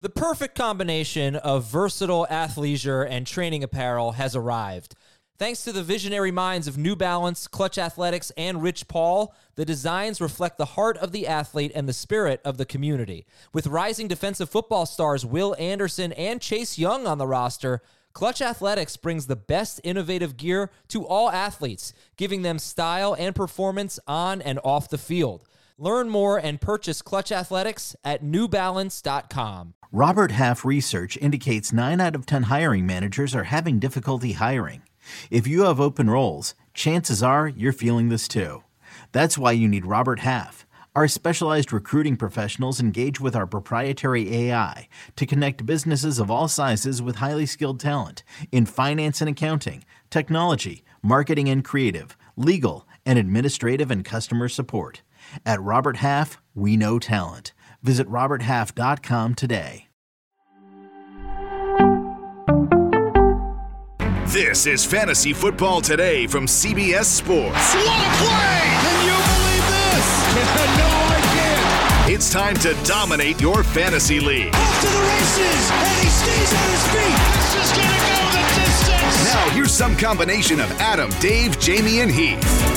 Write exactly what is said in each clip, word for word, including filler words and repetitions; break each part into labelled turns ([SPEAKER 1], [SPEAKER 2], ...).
[SPEAKER 1] The perfect combination of versatile athleisure and training apparel has arrived. Thanks to the visionary minds of New Balance, Clutch Athletics, and Rich Paul, the designs reflect the heart of the athlete and the spirit of the community. With rising defensive football stars Will Anderson and Chase Young on the roster, Clutch Athletics brings the best innovative gear to all athletes, giving them style and performance on and off the field. Learn more and purchase Clutch Athletics at new balance dot com.
[SPEAKER 2] Robert Half research indicates nine out of ten hiring managers are having difficulty hiring. If you have open roles, chances are you're feeling this too. That's why you need Robert Half. Our specialized recruiting professionals engage with our proprietary A I to connect businesses of all sizes with highly skilled talent in finance and accounting, technology, marketing and creative, legal, and administrative and customer support. At Robert Half, we know talent. Visit robert half dot com today.
[SPEAKER 3] This is Fantasy Football Today from C B S Sports.
[SPEAKER 4] What a play! Can you believe this? No, I can't.
[SPEAKER 3] It's time to dominate your fantasy league.
[SPEAKER 4] Off to the races, and he stays on his feet. This is going to go the distance.
[SPEAKER 3] Now here's some combination of Adam, Dave, Jamie, and Heath.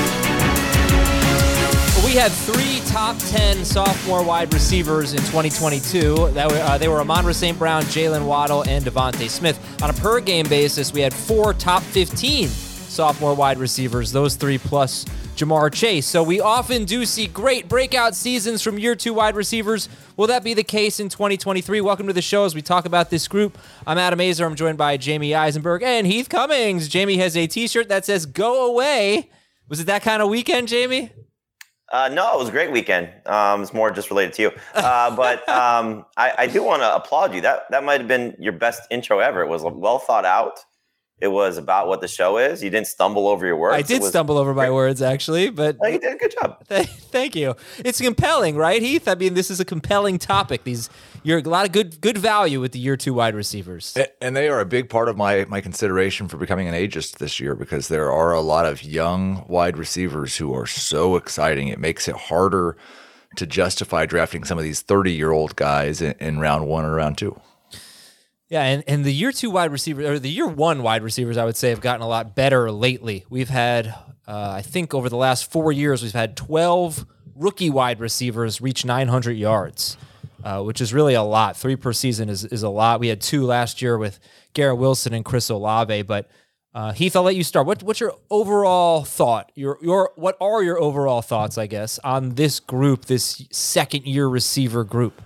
[SPEAKER 1] We had three top ten sophomore wide receivers in twenty twenty-two. That were, uh, they were Amon-Ra Saint Brown, Jalen Waddle, and Devontae Smith. On a per-game basis, we had four top fifteen sophomore wide receivers, those three plus Jamar Chase. So we often do see great breakout seasons from year two wide receivers. Will that be the case in twenty twenty-three? Welcome to the show as we talk about this group. I'm Adam Azer. I'm joined by Jamie Eisenberg and Heath Cummings. Jamie has a t-shirt that says, "Go away." Was it that kind of weekend, Jamie?
[SPEAKER 5] Uh, no, it was a great weekend. Um, it's more just related to you. Uh, but um, I, I do want to applaud you. That that might have been your best intro ever. It was well thought out. It was about what the show is. You didn't stumble over your words.
[SPEAKER 1] I did stumble over my words, actually, but
[SPEAKER 5] no, you did a good job.
[SPEAKER 1] Thank you. It's compelling, right, Heath? I mean, this is a compelling topic. These you're a lot of good good value with the year two wide receivers,
[SPEAKER 6] and they are a big part of my my consideration for becoming an ageist this year because there are a lot of young wide receivers who are so exciting. It makes it harder to justify drafting some of these thirty year old guys in, in round one or round two.
[SPEAKER 1] Yeah, and, and the year two wide receivers, or the year one wide receivers, I would say, have gotten a lot better lately. We've had, uh, I think over the last four years, we've had twelve rookie wide receivers reach nine hundred yards, uh, which is really a lot. Three per season is, is a lot. We had two last year with Garrett Wilson and Chris Olave. But uh, Heath, I'll let you start. What, what's your overall thought? Your your What are your overall thoughts, I guess, on this group, this second-year receiver group?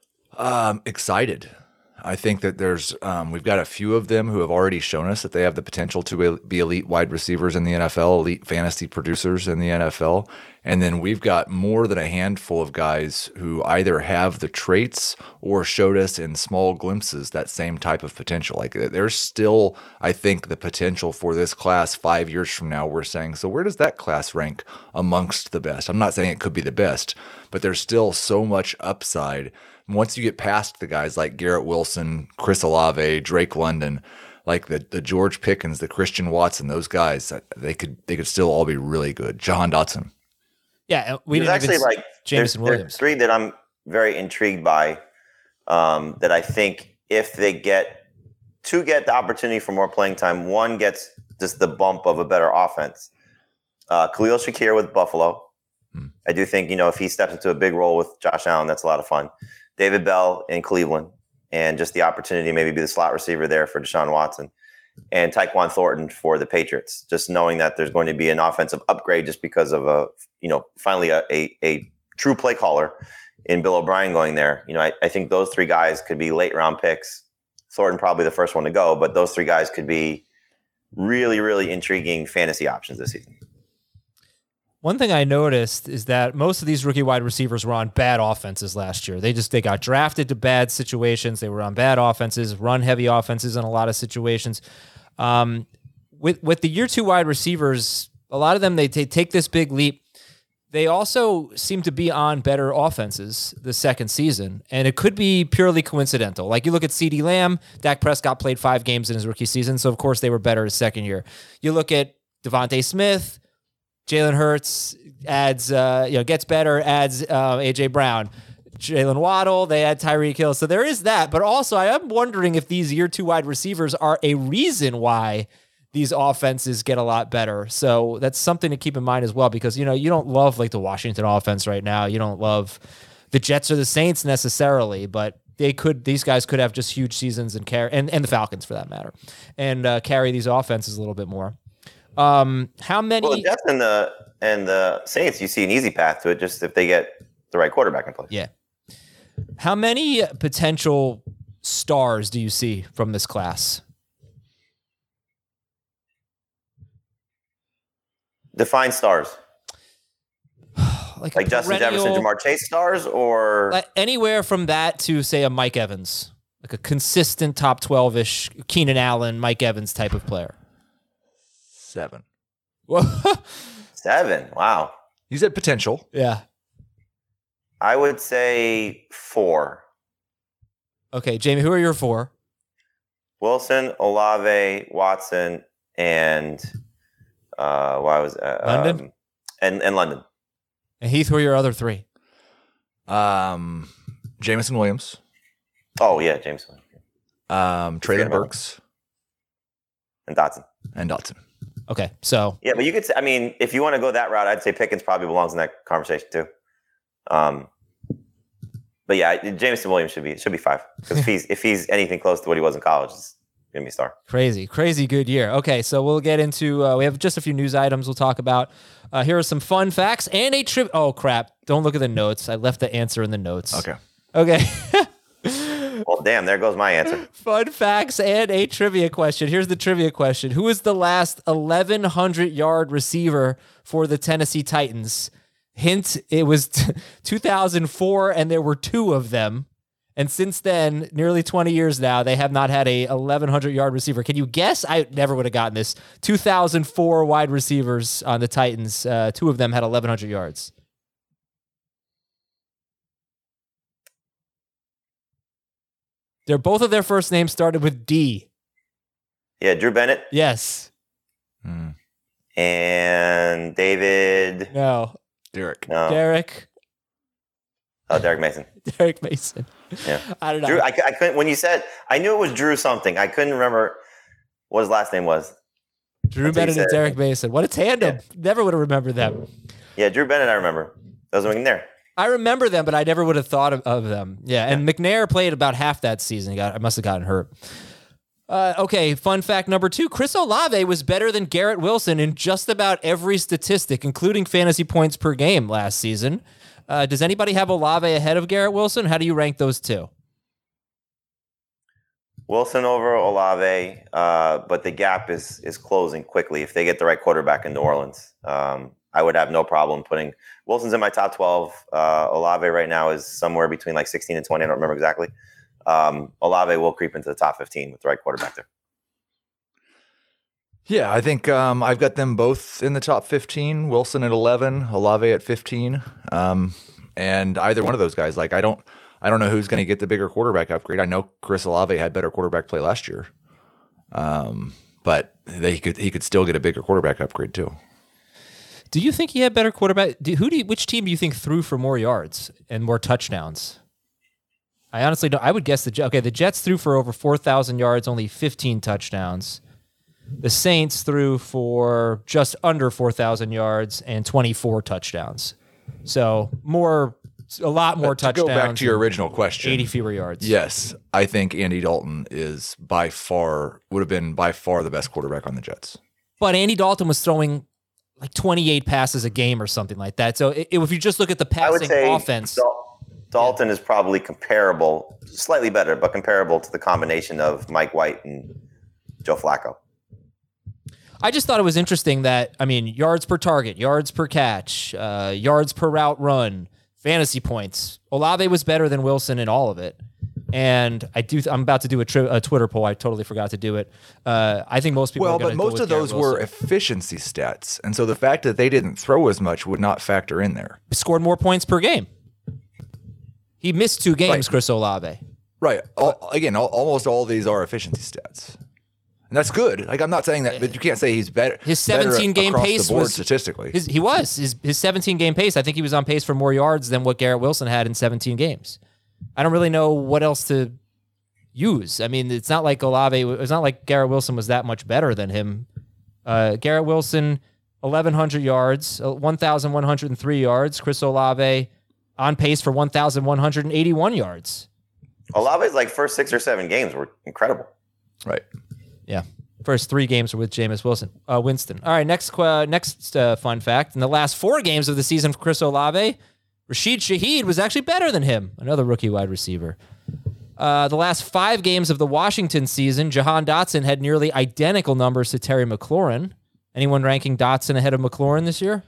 [SPEAKER 6] Um, excited. I think that there's um, we've got a few of them who have already shown us that they have the potential to be elite wide receivers in the N F L, elite fantasy producers in the N F L. And then we've got more than a handful of guys who either have the traits or showed us in small glimpses that same type of potential. Like there's still, I think, the potential for this class five years from now. We're saying, so where does that class rank amongst the best? I'm not saying it could be the best, but there's still so much upside. Once you get past the guys like Garrett Wilson, Chris Olave, Drake London, like the the George Pickens, the Christian Watson, those guys, they could they could still all be really good. Jahan Dotson.
[SPEAKER 1] Yeah, we
[SPEAKER 5] there's
[SPEAKER 1] didn't
[SPEAKER 5] actually
[SPEAKER 1] even,
[SPEAKER 5] like
[SPEAKER 1] Jameson
[SPEAKER 5] there's,
[SPEAKER 1] Williams.
[SPEAKER 5] There's three that I'm very intrigued by. Um, that I think if they get two get the opportunity for more playing time, one gets just the bump of a better offense. Uh, Khalil Shakir with Buffalo. Hmm. I do think you know if he steps into a big role with Josh Allen, that's a lot of fun. David Bell in Cleveland, and just the opportunity to maybe be the slot receiver there for Deshaun Watson, and Tyquan Thornton for the Patriots. Just knowing that there's going to be an offensive upgrade just because of a, you know, finally a a, a true play caller in Bill O'Brien going there. You know, I, I think those three guys could be late round picks. Thornton probably the first one to go, but those three guys could be really, really intriguing fantasy options this season.
[SPEAKER 1] One thing I noticed is that most of these rookie wide receivers were on bad offenses last year. They just they got drafted to bad situations. They were on bad offenses, run heavy offenses in a lot of situations. Um, with with the year two wide receivers, a lot of them they t- take this big leap. They also seem to be on better offenses the second season, and it could be purely coincidental. Like you look at CeeDee Lamb, Dak Prescott played five games in his rookie season, so of course they were better his second year. You look at Devontae Smith, Jalen Hurts adds, uh, you know, gets better, adds uh, A J Brown. Jalen Waddle, they had Tyreek Hill. So there is that. But also, I am wondering if these year two wide receivers are a reason why these offenses get a lot better. So that's something to keep in mind as well, because, you know, you don't love like the Washington offense right now. You don't love the Jets or the Saints necessarily, but they could, these guys could have just huge seasons and carry, and, and the Falcons for that matter, and uh, carry these offenses a little bit more. Um, how many?
[SPEAKER 5] Well, the Jets and the, and the Saints, you see an easy path to it just if they get the right quarterback in place.
[SPEAKER 1] Yeah. How many potential stars do you see from this class?
[SPEAKER 5] Define stars.
[SPEAKER 1] like
[SPEAKER 5] like Justin Jefferson, Jamar Chase stars, or
[SPEAKER 1] like anywhere from that to say a Mike Evans, like a consistent top twelve-ish Keenan Allen, Mike Evans type of player.
[SPEAKER 6] Seven.
[SPEAKER 5] Seven. Wow.
[SPEAKER 6] You said potential.
[SPEAKER 1] Yeah.
[SPEAKER 5] I would say four.
[SPEAKER 1] Okay, Jamie, who are your four?
[SPEAKER 5] Wilson, Olave, Watson, and uh, why was uh,
[SPEAKER 1] London
[SPEAKER 5] um, and and London.
[SPEAKER 1] And Heath, who are your other three?
[SPEAKER 6] Um, Jameson Williams.
[SPEAKER 5] Oh yeah, Jameson.
[SPEAKER 6] Um, Traylon Burks
[SPEAKER 5] and Dotson
[SPEAKER 6] and Dotson.
[SPEAKER 1] Okay, so
[SPEAKER 5] yeah, but you could say, I mean, if you want to go that route, I'd say Pickens probably belongs in that conversation too. Um, but yeah, Jameson Williams should be should be five, because if he's if he's anything close to what he was in college, it's gonna be a star.
[SPEAKER 1] Crazy, crazy good year. Okay, so we'll get into. Uh, we have just a few news items we'll talk about. Uh, here are some fun facts and a trip. Oh crap! Don't look at the notes. I left the answer in the notes.
[SPEAKER 6] Okay.
[SPEAKER 1] Okay.
[SPEAKER 5] Well, damn, there goes my answer.
[SPEAKER 1] Fun facts and a trivia question. Here's the trivia question: who is the last eleven hundred yard receiver for the Tennessee Titans? Hint, it was t- two thousand four, and there were two of them. And since then, nearly twenty years now, they have not had a eleven hundred yard receiver. Can you guess? I never would have gotten this. two thousand four wide receivers on the Titans. Uh, two of them had eleven hundred yards. They're both of their first names started with D.
[SPEAKER 5] Yeah, Drew Bennett.
[SPEAKER 1] Yes.
[SPEAKER 6] Hmm.
[SPEAKER 5] And David.
[SPEAKER 1] No.
[SPEAKER 6] Derek.
[SPEAKER 5] No.
[SPEAKER 1] Derek.
[SPEAKER 5] Oh, Derek Mason.
[SPEAKER 1] Derek Mason.
[SPEAKER 5] Yeah.
[SPEAKER 1] I don't know.
[SPEAKER 5] Drew, I, I couldn't, when you said, I knew it was Drew something. I couldn't remember what his last name was.
[SPEAKER 1] Drew Bennett and Derek Mason. What a tandem.
[SPEAKER 5] Yeah.
[SPEAKER 1] Never would have remembered them.
[SPEAKER 5] Yeah, Drew Bennett, I remember. That was McNair.
[SPEAKER 1] I remember them, but I never would have thought of, of them. Yeah, and McNair played about half that season. He got, I must have gotten hurt. Uh, okay, fun fact number two. Chris Olave was better than Garrett Wilson in just about every statistic, including fantasy points per game last season. Uh, does anybody have Olave ahead of Garrett Wilson? How do you rank those two?
[SPEAKER 5] Wilson over Olave, uh, but the gap is is closing quickly if they get the right quarterback in New Orleans. Um, I would have no problem putting Wilson's in my top twelve. Uh, Olave right now is somewhere between like sixteen and twenty. I don't remember exactly. Um, Olave will creep into the top fifteen with the right quarterback there.
[SPEAKER 6] Yeah, I think um, I've got them both in the top fifteen. Wilson at eleven, Olave at fifteen, um, and either one of those guys. Like I don't, I don't know who's going to get the bigger quarterback upgrade. I know Chris Olave had better quarterback play last year, um, but they, he could he could still get a bigger quarterback upgrade too.
[SPEAKER 1] Do you think he had better quarterback? Do, who do you, which team do you think threw for more yards and more touchdowns? I honestly don't. I would guess the Jets. Okay, the Jets threw for over four thousand yards, only fifteen touchdowns. The Saints threw for just under four thousand yards and twenty-four touchdowns. So more, a lot more
[SPEAKER 6] But to
[SPEAKER 1] touchdowns.
[SPEAKER 6] go back to your original question,
[SPEAKER 1] eighty fewer yards.
[SPEAKER 6] Yes, I think Andy Dalton is by far would have been by far the best quarterback on the Jets.
[SPEAKER 1] But Andy Dalton was throwing like twenty-eight passes a game or something like that. So it, if you just look at the
[SPEAKER 5] I would
[SPEAKER 1] passing
[SPEAKER 5] say
[SPEAKER 1] offense,
[SPEAKER 5] Dal- Dalton yeah. is probably comparable, slightly better, but comparable to the combination of Mike White and Joe Flacco.
[SPEAKER 1] I just thought it was interesting that, I mean, yards per target, yards per catch, uh, yards per route run, fantasy points. Olave was better than Wilson in all of it. And I do. I'm about to do a, tri- a Twitter poll. I totally forgot to do it. Uh, I think most people.
[SPEAKER 6] Well,
[SPEAKER 1] are
[SPEAKER 6] but most
[SPEAKER 1] go
[SPEAKER 6] of those were efficiency stats, and so the fact that they didn't throw as much would not factor in there.
[SPEAKER 1] He scored more points per game. He missed two games,
[SPEAKER 6] right.
[SPEAKER 1] Chris Olave.
[SPEAKER 6] Right. All, again, all, almost all these are efficiency stats. And that's good. Like, I'm not saying that, but you can't say he's better.
[SPEAKER 1] His seventeen
[SPEAKER 6] better
[SPEAKER 1] game
[SPEAKER 6] across
[SPEAKER 1] pace
[SPEAKER 6] the board
[SPEAKER 1] was
[SPEAKER 6] statistically.
[SPEAKER 1] His, he was his his seventeen game pace. I think he was on pace for more yards than what Garrett Wilson had in seventeen games. I don't really know what else to use. I mean, it's not like Olave. It's not like Garrett Wilson was that much better than him. Uh, Garrett Wilson, eleven hundred yards, one thousand one hundred three yards. Chris Olave on pace for one thousand one hundred eighty-one yards.
[SPEAKER 5] Olave's like first six or seven games were incredible.
[SPEAKER 6] Right.
[SPEAKER 1] Yeah. First three games were with Jameis Wilson, uh, Winston. All right, next uh, next uh, fun fact. In the last four games of the season for Chris Olave, Rashid Shaheed was actually better than him, another rookie wide receiver. Uh, the last five games of the Washington season, Jahan Dotson had nearly identical numbers to Terry McLaurin. Anyone ranking Dotson ahead of McLaurin this year?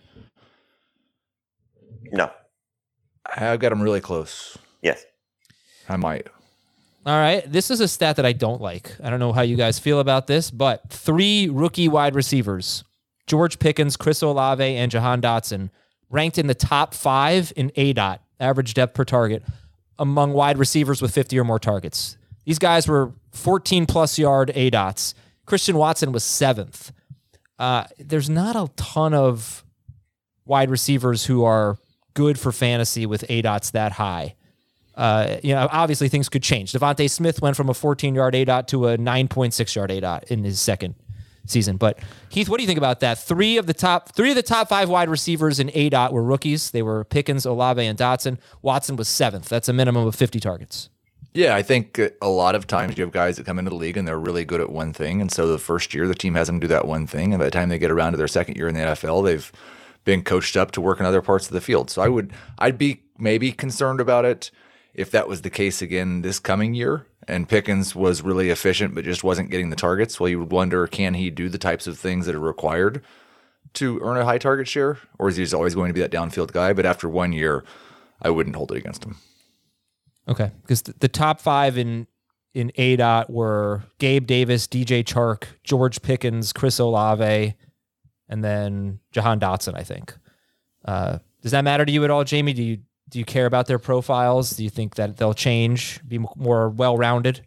[SPEAKER 5] No.
[SPEAKER 6] I've got him really close.
[SPEAKER 5] Yes.
[SPEAKER 6] I might.
[SPEAKER 1] All right, this is a stat that I don't like. I don't know how you guys feel about this, but three rookie wide receivers, George Pickens, Chris Olave, and Jahan Dotson, ranked in the top five in A D O T, average depth per target, among wide receivers with fifty or more targets. These guys were fourteen-plus yard A D O Ts. Christian Watson was seventh. Uh, there's not a ton of wide receivers who are good for fantasy with A D O Ts that high. Uh, you know, obviously things could change. Devontae Smith went from a fourteen-yard A D O T to a nine point six yard A D O T in his second season. But Heath, what do you think about that? Three of the top three of the top five wide receivers in A D O T were rookies. They were Pickens, Olave, and Dotson. Watson was seventh. That's a minimum of fifty targets.
[SPEAKER 6] Yeah, I think a lot of times you have guys that come into the league and they're really good at one thing. And so the first year, the team has them do that one thing. And by the time they get around to their second year in the N F L, they've been coached up to work in other parts of the field. So I would, I'd be maybe concerned about it if that was the case again this coming year and Pickens was really efficient but just wasn't getting the targets. Well, you would wonder, can he do the types of things that are required to earn a high target share? Or is he just always going to be that downfield guy? But after one year, I wouldn't hold it against him.
[SPEAKER 1] Okay, because the, the top five in in A D O T were Gabe Davis, D J Chark, George Pickens, Chris Olave, and then Jahan Dotson, I think. Uh, does that matter to you at all, Jamie? Do you do you care about their profiles? Do you think that they'll change, be more well-rounded?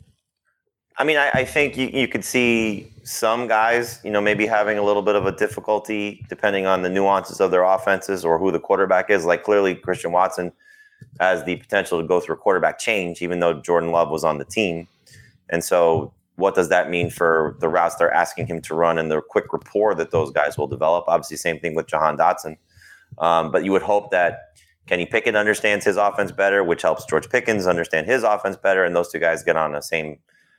[SPEAKER 5] I mean, I, I think you, you could see some guys, you know, maybe having a little bit of a difficulty depending on the nuances of their offenses or who the quarterback is. Like clearly Christian Watson has the potential to go through a quarterback change, even though Jordan Love was on the team. And so what does that mean for the routes they're asking him to run and the quick rapport that those guys will develop? Obviously, same thing with Jahan Dotson. Um, but you would hope that Kenny Pickett understands his offense better, which helps George Pickens understand his offense better. And those two guys get on the same,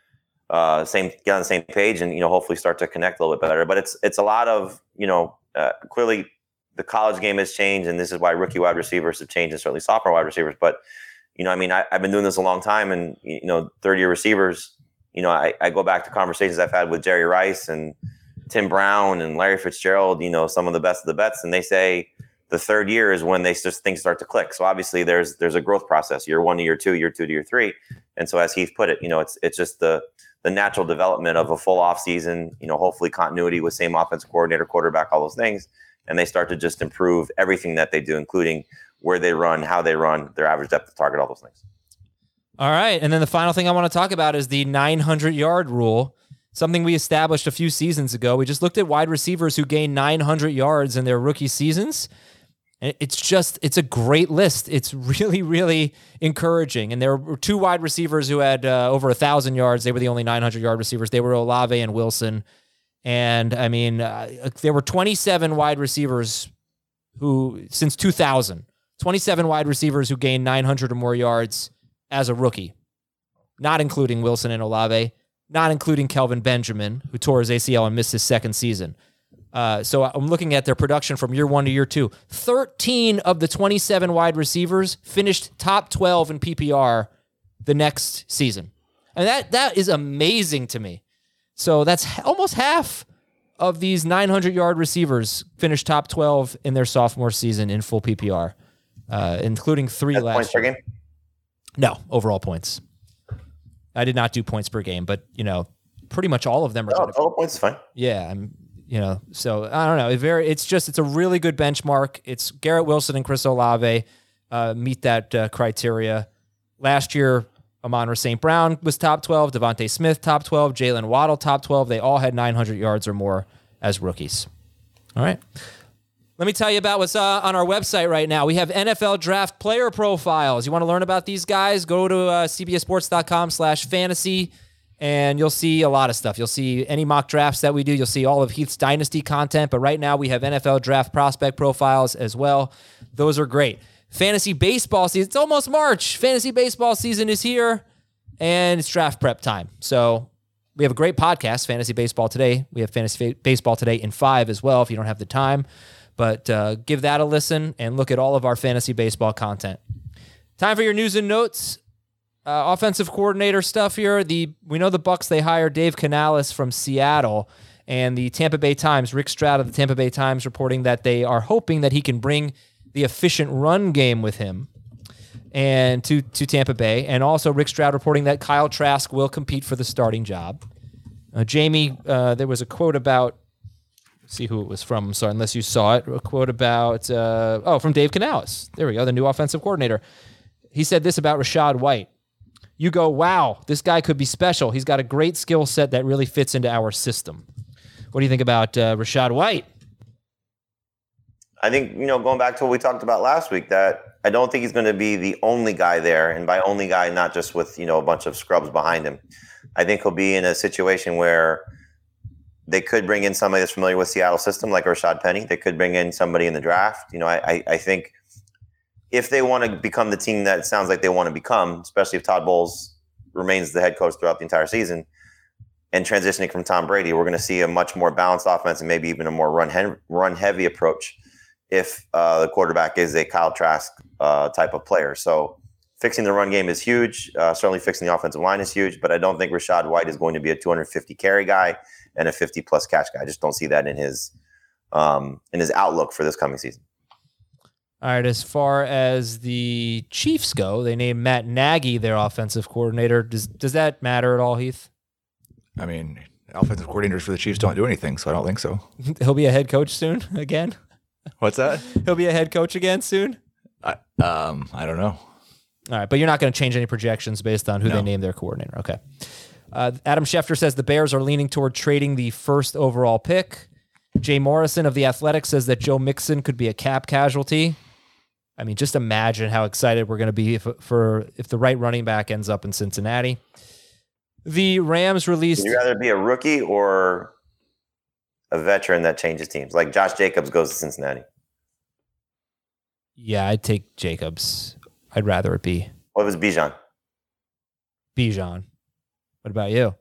[SPEAKER 5] uh, same, get on the same page and, you know, hopefully start to connect a little bit better. But it's, it's a lot of, you know, uh, clearly the college game has changed, and this is why rookie wide receivers have changed and certainly sophomore wide receivers. But, you know, I mean, I, I've been doing this a long time, and, you know, third year receivers, you know, I, I go back to conversations I've had with Jerry Rice and Tim Brown and Larry Fitzgerald, you know, some of the best of the bets. And they say the third year is when they just things start to click. So obviously there's, there's a growth process, year one to year two, year two to year three. And so as Heath put it, you know, it's, it's just the, the natural development of a full off season, you know, hopefully continuity with same offensive coordinator, quarterback, all those things. And they start to just improve everything that they do, including where they run, how they run, their average depth of target, all those things.
[SPEAKER 1] All right. And then the final thing I want to talk about is the nine hundred yard rule, something we established a few seasons ago. We just looked at wide receivers who gained nine hundred yards in their rookie seasons. And it's just, it's a great list. It's really, really encouraging. And there were two wide receivers who had uh, over one thousand yards. They were the only nine hundred yard receivers. They were Olave and Wilson. And, I mean, uh, there were twenty-seven wide receivers who, since two thousand, twenty-seven wide receivers who gained nine hundred or more yards as a rookie, not including Wilson and Olave, not including Kelvin Benjamin, who tore his A C L and missed his second season. Uh, so I'm looking at their production from year one to year two. thirteen of the twenty-seven wide receivers finished top twelve in P P R the next season. And that that is amazing to me. So that's almost half of these nine hundred yard receivers finished top twelve in their sophomore season in full P P R, uh, including three
[SPEAKER 5] That's
[SPEAKER 1] last
[SPEAKER 5] points per
[SPEAKER 1] year.
[SPEAKER 5] game?
[SPEAKER 1] No, overall points. I did not do points per game, but, you know, pretty much all of them are.
[SPEAKER 5] Oh, total points is fine.
[SPEAKER 1] Yeah, I'm, you know, so I don't know. It very, it's just, it's a really good benchmark. It's Garrett Wilson and Chris Olave uh, meet that uh, criteria. Last year, Amon-Ra Saint Brown was top twelve. Devontae Smith, top twelve. Jalen Waddle, top twelve. They all had nine hundred yards or more as rookies. All right. Let me tell you about what's uh, on our website right now. We have N F L draft player profiles. You want to learn about these guys? Go to uh, cbssports.com slash fantasy, and you'll see a lot of stuff. You'll see any mock drafts that we do. You'll see all of Heath's Dynasty content, but right now we have N F L draft prospect profiles as well. Those are great. Fantasy baseball season. It's almost March. Fantasy baseball season is here, and it's draft prep time. So we have a great podcast, Fantasy Baseball Today. We have Fantasy Baseball Today in five as well if you don't have the time. But uh, give that a listen and look at all of our fantasy baseball content. Time for your news and notes. Uh, offensive coordinator stuff here. The we know the Bucs, they hired Dave Canales from Seattle, and the Tampa Bay Times, Rick Stroud of the Tampa Bay Times, reporting that they are hoping that he can bring the efficient run game with him and to, to Tampa Bay. And also Rick Stroud reporting that Kyle Trask will compete for the starting job. Uh, Jamie, uh, there was a quote about, see who it was from, sorry, unless you saw it, a quote about, uh, oh, from Dave Canales. There we go, the new offensive coordinator. He said this about Rachaad White. You go, wow, this guy could be special. He's got a great skill set that really fits into our system. What do you think about uh, Rachaad White?
[SPEAKER 5] I think, you know, going back to what we talked about last week, that I don't think he's going to be the only guy there. And by only guy, not just with, you know, a bunch of scrubs behind him. I think he'll be in a situation where they could bring in somebody that's familiar with Seattle system, like Rashad Penny. They could bring in somebody in the draft. You know, I, I think if they want to become the team that it sounds like they want to become, especially if Todd Bowles remains the head coach throughout the entire season and transitioning from Tom Brady, we're going to see a much more balanced offense and maybe even a more run he- run heavy approach if uh, the quarterback is a Kyle Trask uh, type of player. So fixing the run game is huge. Uh, certainly fixing the offensive line is huge, but I don't think Rachaad White is going to be a two hundred fifty carry guy and a fifty plus catch guy. I just don't see that in his um, in his outlook for this coming season.
[SPEAKER 1] All right, as far as the Chiefs go, they named Matt Nagy their offensive coordinator. Does does that matter at all, Heath?
[SPEAKER 6] I mean, offensive coordinators for the Chiefs don't do anything, so I don't think so.
[SPEAKER 1] He'll be a head coach soon again?
[SPEAKER 6] What's that?
[SPEAKER 1] He'll be a head coach again soon?
[SPEAKER 6] I, um, I don't know.
[SPEAKER 1] All right, but you're not going to change any projections based on who
[SPEAKER 6] No.
[SPEAKER 1] they name their coordinator. Okay. Uh, Adam Schefter says the Bears are leaning toward trading the first overall pick. Jay Morrison of The Athletic says that Joe Mixon could be a cap casualty. I mean, just imagine how excited we're going to be if, for if the right running back ends up in Cincinnati. The Rams released...
[SPEAKER 5] Would you rather be a rookie or a veteran that changes teams? Like Josh Jacobs goes to Cincinnati.
[SPEAKER 1] Yeah, I'd take Jacobs. I'd rather it be
[SPEAKER 5] What was Bijan?
[SPEAKER 1] Bijan. What about you?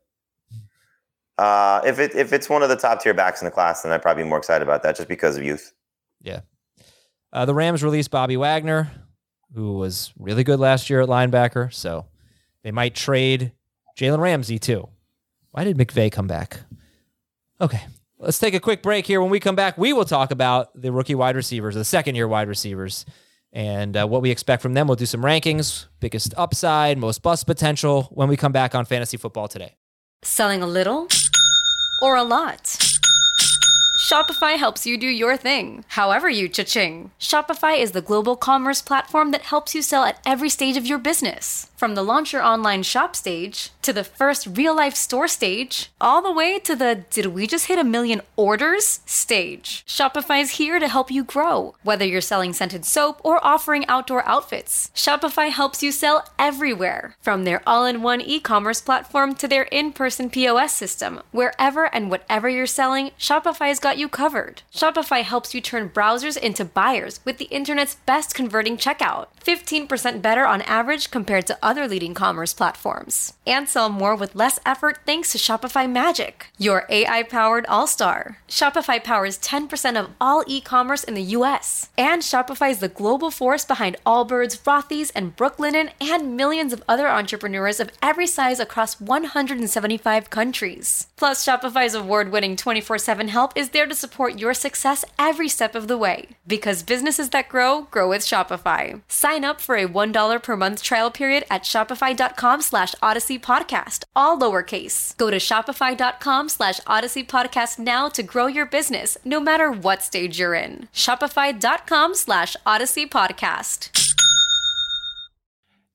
[SPEAKER 5] Uh, if it if it's one of the top tier backs in the class, then I'd probably be more excited about that just because of youth.
[SPEAKER 1] Yeah. Uh, the Rams released Bobby Wagner, who was really good last year at linebacker. So they might trade Jalen Ramsey too. Why did McVay come back? Okay. Let's take a quick break here. When we come back, we will talk about the rookie wide receivers, the second year wide receivers, and uh, what we expect from them. We'll do some rankings, biggest upside, most bust potential when we come back on Fantasy Football Today.
[SPEAKER 7] Selling a little or a lot? Shopify helps you do your thing, however you cha-ching. Shopify is the global commerce platform that helps you sell at every stage of your business. From the launch your online shop stage, to the first real-life store stage, all the way to the did we just hit a million orders stage. Shopify's here to help you grow. Whether you're selling scented soap or offering outdoor outfits, Shopify helps you sell everywhere. From their all-in-one e-commerce platform to their in-person P O S system, wherever and whatever you're selling, Shopify's got you covered. Shopify helps you turn browsers into buyers with the internet's best converting checkout. fifteen percent better on average compared to other leading commerce platforms. And sell more with less effort thanks to Shopify Magic, your A I-powered all-star. Shopify powers ten percent of all e-commerce in the U S. And Shopify is the global force behind Allbirds, Rothy's, and Brooklinen, and millions of other entrepreneurs of every size across one hundred seventy-five countries. Plus, Shopify's award-winning twenty-four seven help is there to support your success every step of the way. Because businesses that grow, grow with Shopify. Sign up for a one dollar per month trial period at shopify.com slash Odyssey Podcast, all lowercase. Go to shopify.com slash Odyssey Podcast now to grow your business, no matter what stage you're in. Shopify.com slash Odyssey Podcast.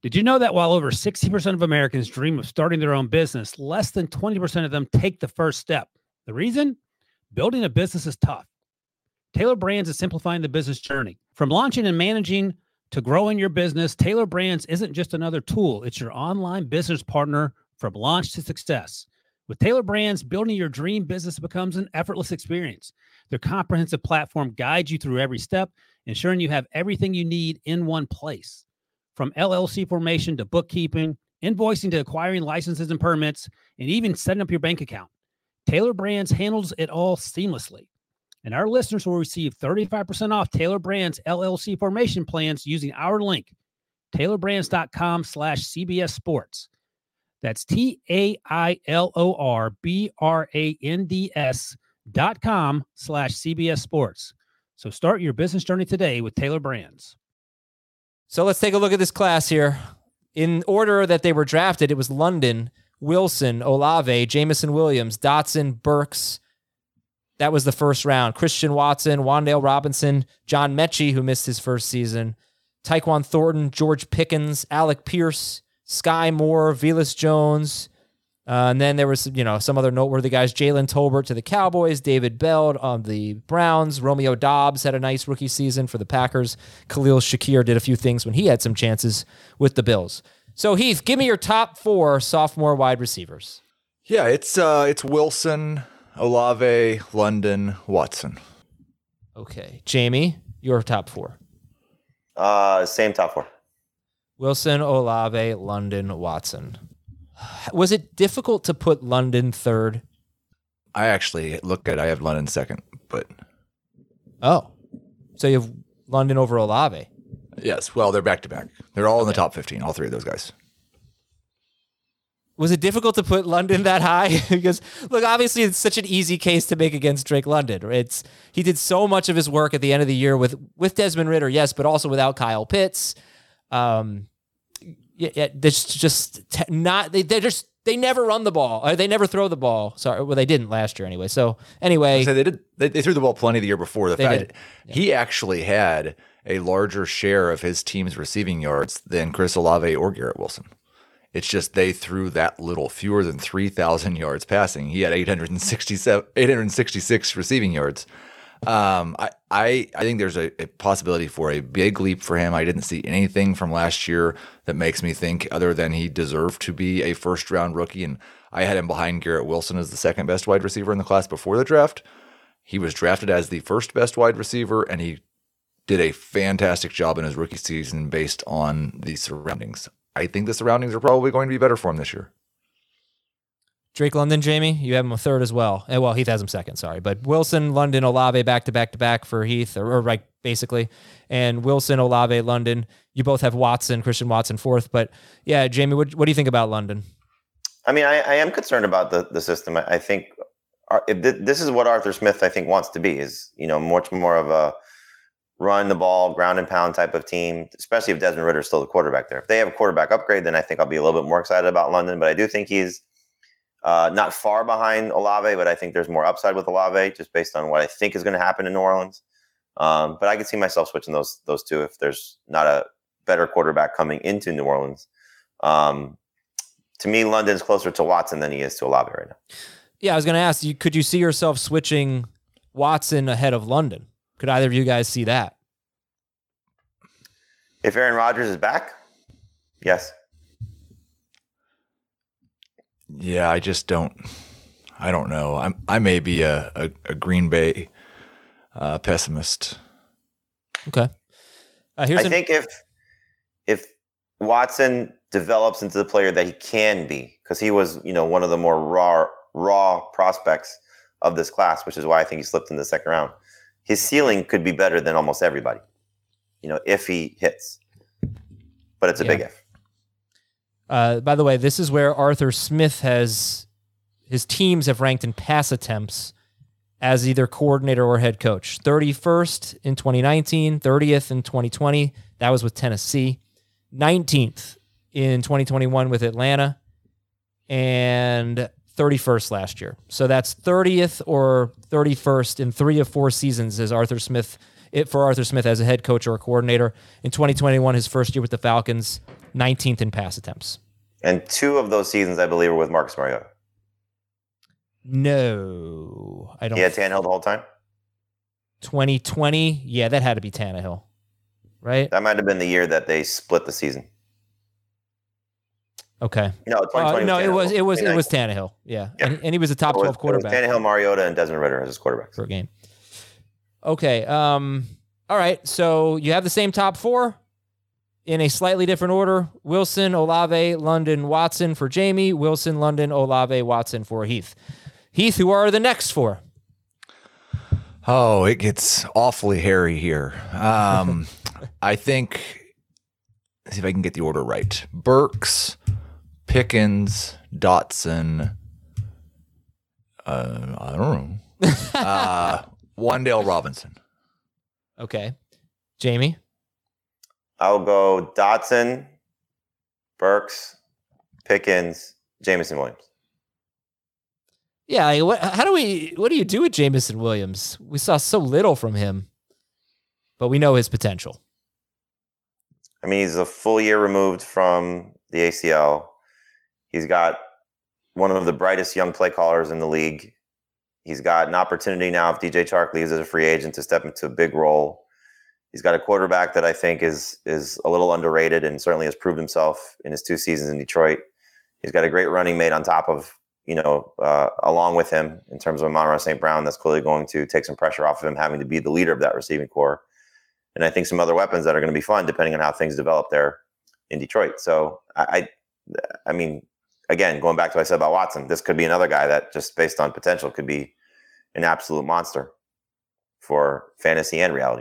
[SPEAKER 8] Did you know that while over sixty percent of Americans dream of starting their own business, less than twenty percent of them take the first step? The reason? Building a business is tough. Taylor Brands is simplifying the business journey. From launching and managing to growing your business, Taylor Brands isn't just another tool. It's your online business partner from launch to success. With Taylor Brands, building your dream business becomes an effortless experience. Their comprehensive platform guides you through every step, ensuring you have everything you need in one place. From L L C formation to bookkeeping, invoicing to acquiring licenses and permits, and even setting up your bank account, Taylor Brands handles it all seamlessly. And our listeners will receive thirty-five percent off Taylor Brands L L C formation plans using our link, taylorbrands.com slash CBS Sports. That's T A I L O R B R A N D S dot com slash CBS Sports. So start your business journey today with Taylor Brands.
[SPEAKER 1] So let's take a look at this class here. In order that they were drafted, it was London, Wilson, Olave, Jamison Williams, Dotson, Burks. That was the first round. Christian Watson, Wan'Dale Robinson, John Mechie, who missed his first season, Tyquan Thornton, George Pickens, Alec Pierce, Sky Moore, Velus Jones. Uh, and then there was, you know, some other noteworthy guys. Jalen Tolbert to the Cowboys, David Bell on the Browns, Romeo Dobbs had a nice rookie season for the Packers. Khalil Shakir did a few things when he had some chances with the Bills. So Heath, give me your top four sophomore wide receivers.
[SPEAKER 6] Yeah, it's uh, it's Wilson, Olave, London, Watson.
[SPEAKER 1] Okay. Jamie, your top four.
[SPEAKER 5] Uh, same top four.
[SPEAKER 1] Wilson, Olave, London, Watson. Was it difficult to put London third?
[SPEAKER 6] I actually look at I have London second, but
[SPEAKER 1] Oh. So you have London over Olave.
[SPEAKER 6] yes, well, they're back to back. They're all in the top fifteen, all three of those guys.
[SPEAKER 1] Was it difficult to put London that high? Because, look, obviously it's such an easy case to make against Drake London. It's he did so much of his work at the end of the year with with Desmond Ridder, yes, but also without Kyle Pitts. Um, yeah, yeah there's just not they they just they never run the ball. Or they never throw the ball. Sorry, well they didn't last year anyway. So anyway,
[SPEAKER 6] so they did. They, they threw the ball plenty the year before. The
[SPEAKER 1] They
[SPEAKER 6] fact
[SPEAKER 1] did. Yeah.
[SPEAKER 6] he actually had a larger share of his team's receiving yards than Chris Olave or Garrett Wilson. It's just they threw that little, fewer than three thousand yards passing. He had eight hundred sixty-seven, eight hundred sixty-six receiving yards. Um, I, I, I think there's a, a possibility for a big leap for him. I didn't see anything from last year that makes me think other than he deserved to be a first round rookie. And I had him behind Garrett Wilson as the second best wide receiver in the class before the draft. He was drafted as the first best wide receiver, and he did a fantastic job in his rookie season based on the surroundings. I think the surroundings are probably going to be better for him this year.
[SPEAKER 1] Drake London, Jamie, you have him a third as well. Eh, Well, Heath has him second, sorry. But Wilson, London, Olave back to back to back for Heath, or, or right, basically. And Wilson, Olave, London. You both have Watson, Christian Watson fourth. But yeah, Jamie, what, what do you think about London?
[SPEAKER 5] I mean, I, I am concerned about the, the system. I, I think uh, if th- this is what Arthur Smith, I think, wants to be, is, you know, much more of a run the ball, ground and pound type of team, especially if Desmond Ridder is still the quarterback there. If they have a quarterback upgrade, then I think I'll be a little bit more excited about London. But I do think he's uh, not far behind Olave, but I think there's more upside with Olave just based on what I think is going to happen in New Orleans. Um, but I can see myself switching those those two if there's not a better quarterback coming into New Orleans. Um, to me, London's closer to Watson than he is to Olave right now.
[SPEAKER 1] Yeah, I was going to ask you, could you see yourself switching Watson ahead of London? Could either of you guys see that?
[SPEAKER 5] If Aaron Rodgers is back, yes.
[SPEAKER 6] Yeah, I just don't. I don't know. I'm. I may be a a, a Green Bay uh, pessimist.
[SPEAKER 1] Okay. Uh, here's
[SPEAKER 5] I
[SPEAKER 1] an-
[SPEAKER 5] think if if Watson develops into the player that he can be, because he was, you know, one of the more raw raw prospects of this class, which is why I think he slipped in the second round. His ceiling could be better than almost everybody, you know, if he hits. But it's a
[SPEAKER 1] Yeah.
[SPEAKER 5] big if.
[SPEAKER 1] Uh, by the way, this is where Arthur Smith has his teams have ranked in pass attempts as either coordinator or head coach. thirty-first in twenty nineteen, thirtieth in twenty twenty. That was with Tennessee. nineteenth in twenty twenty-one with Atlanta. And thirty-first last year. So that's thirtieth or thirty-first in three of four seasons as Arthur Smith it for Arthur Smith as a head coach or a coordinator. In twenty twenty-one, his first year with the Falcons, nineteenth in pass attempts.
[SPEAKER 5] And two of those seasons, I believe, were with Marcus Mariota.
[SPEAKER 1] No, I don't.
[SPEAKER 5] He had Tannehill the whole time?
[SPEAKER 1] twenty twenty, yeah, that had to be Tannehill, right?
[SPEAKER 5] That might have been the year that they split the season.
[SPEAKER 1] Okay.
[SPEAKER 5] No, twenty twenty.
[SPEAKER 1] Uh, no,
[SPEAKER 5] was
[SPEAKER 1] it was it was it was
[SPEAKER 5] twenty
[SPEAKER 1] Tannehill. Yeah,
[SPEAKER 5] Yeah.
[SPEAKER 1] And, and he was a top
[SPEAKER 5] It was-
[SPEAKER 1] twelve
[SPEAKER 5] it was
[SPEAKER 1] quarterback
[SPEAKER 5] Tannehill, Mariota, and Desmond Ritter as his quarterbacks.
[SPEAKER 1] per game. Okay. Um. All right. So you have the same top four in a slightly different order: Wilson, Olave, London, Watson for Jamie. Wilson, London, Olave, Watson for Heath. Heath, who are the next four?
[SPEAKER 6] Oh, it gets awfully hairy here. Um, I think, let's see if I can get the order right. Burks, Pickens, Dotson, uh, I don't know, uh, Wan'Dale Robinson.
[SPEAKER 1] Okay. Jamie.
[SPEAKER 5] I'll go Dotson, Burks, Pickens, Jameson Williams.
[SPEAKER 1] Yeah. Like what? How do we? What do you do with Jameson Williams? We saw so little from him, but we know his potential.
[SPEAKER 5] I mean, he's a full year removed from the A C L. He's got one of the brightest young play callers in the league. He's got an opportunity now, if D J Chark leaves as a free agent, to step into a big role. He's got a quarterback that I think is is a little underrated and certainly has proved himself in his two seasons in Detroit. He's got a great running mate on top of, you know, uh, along with him in terms of Amon-Ra Saint Brown. That's clearly going to take some pressure off of him having to be the leader of that receiving core. And I think some other weapons that are going to be fun depending on how things develop there in Detroit. So I, I, I mean, again, going back to what I said about Watson, this could be another guy that just based on potential could be an absolute monster for fantasy and reality.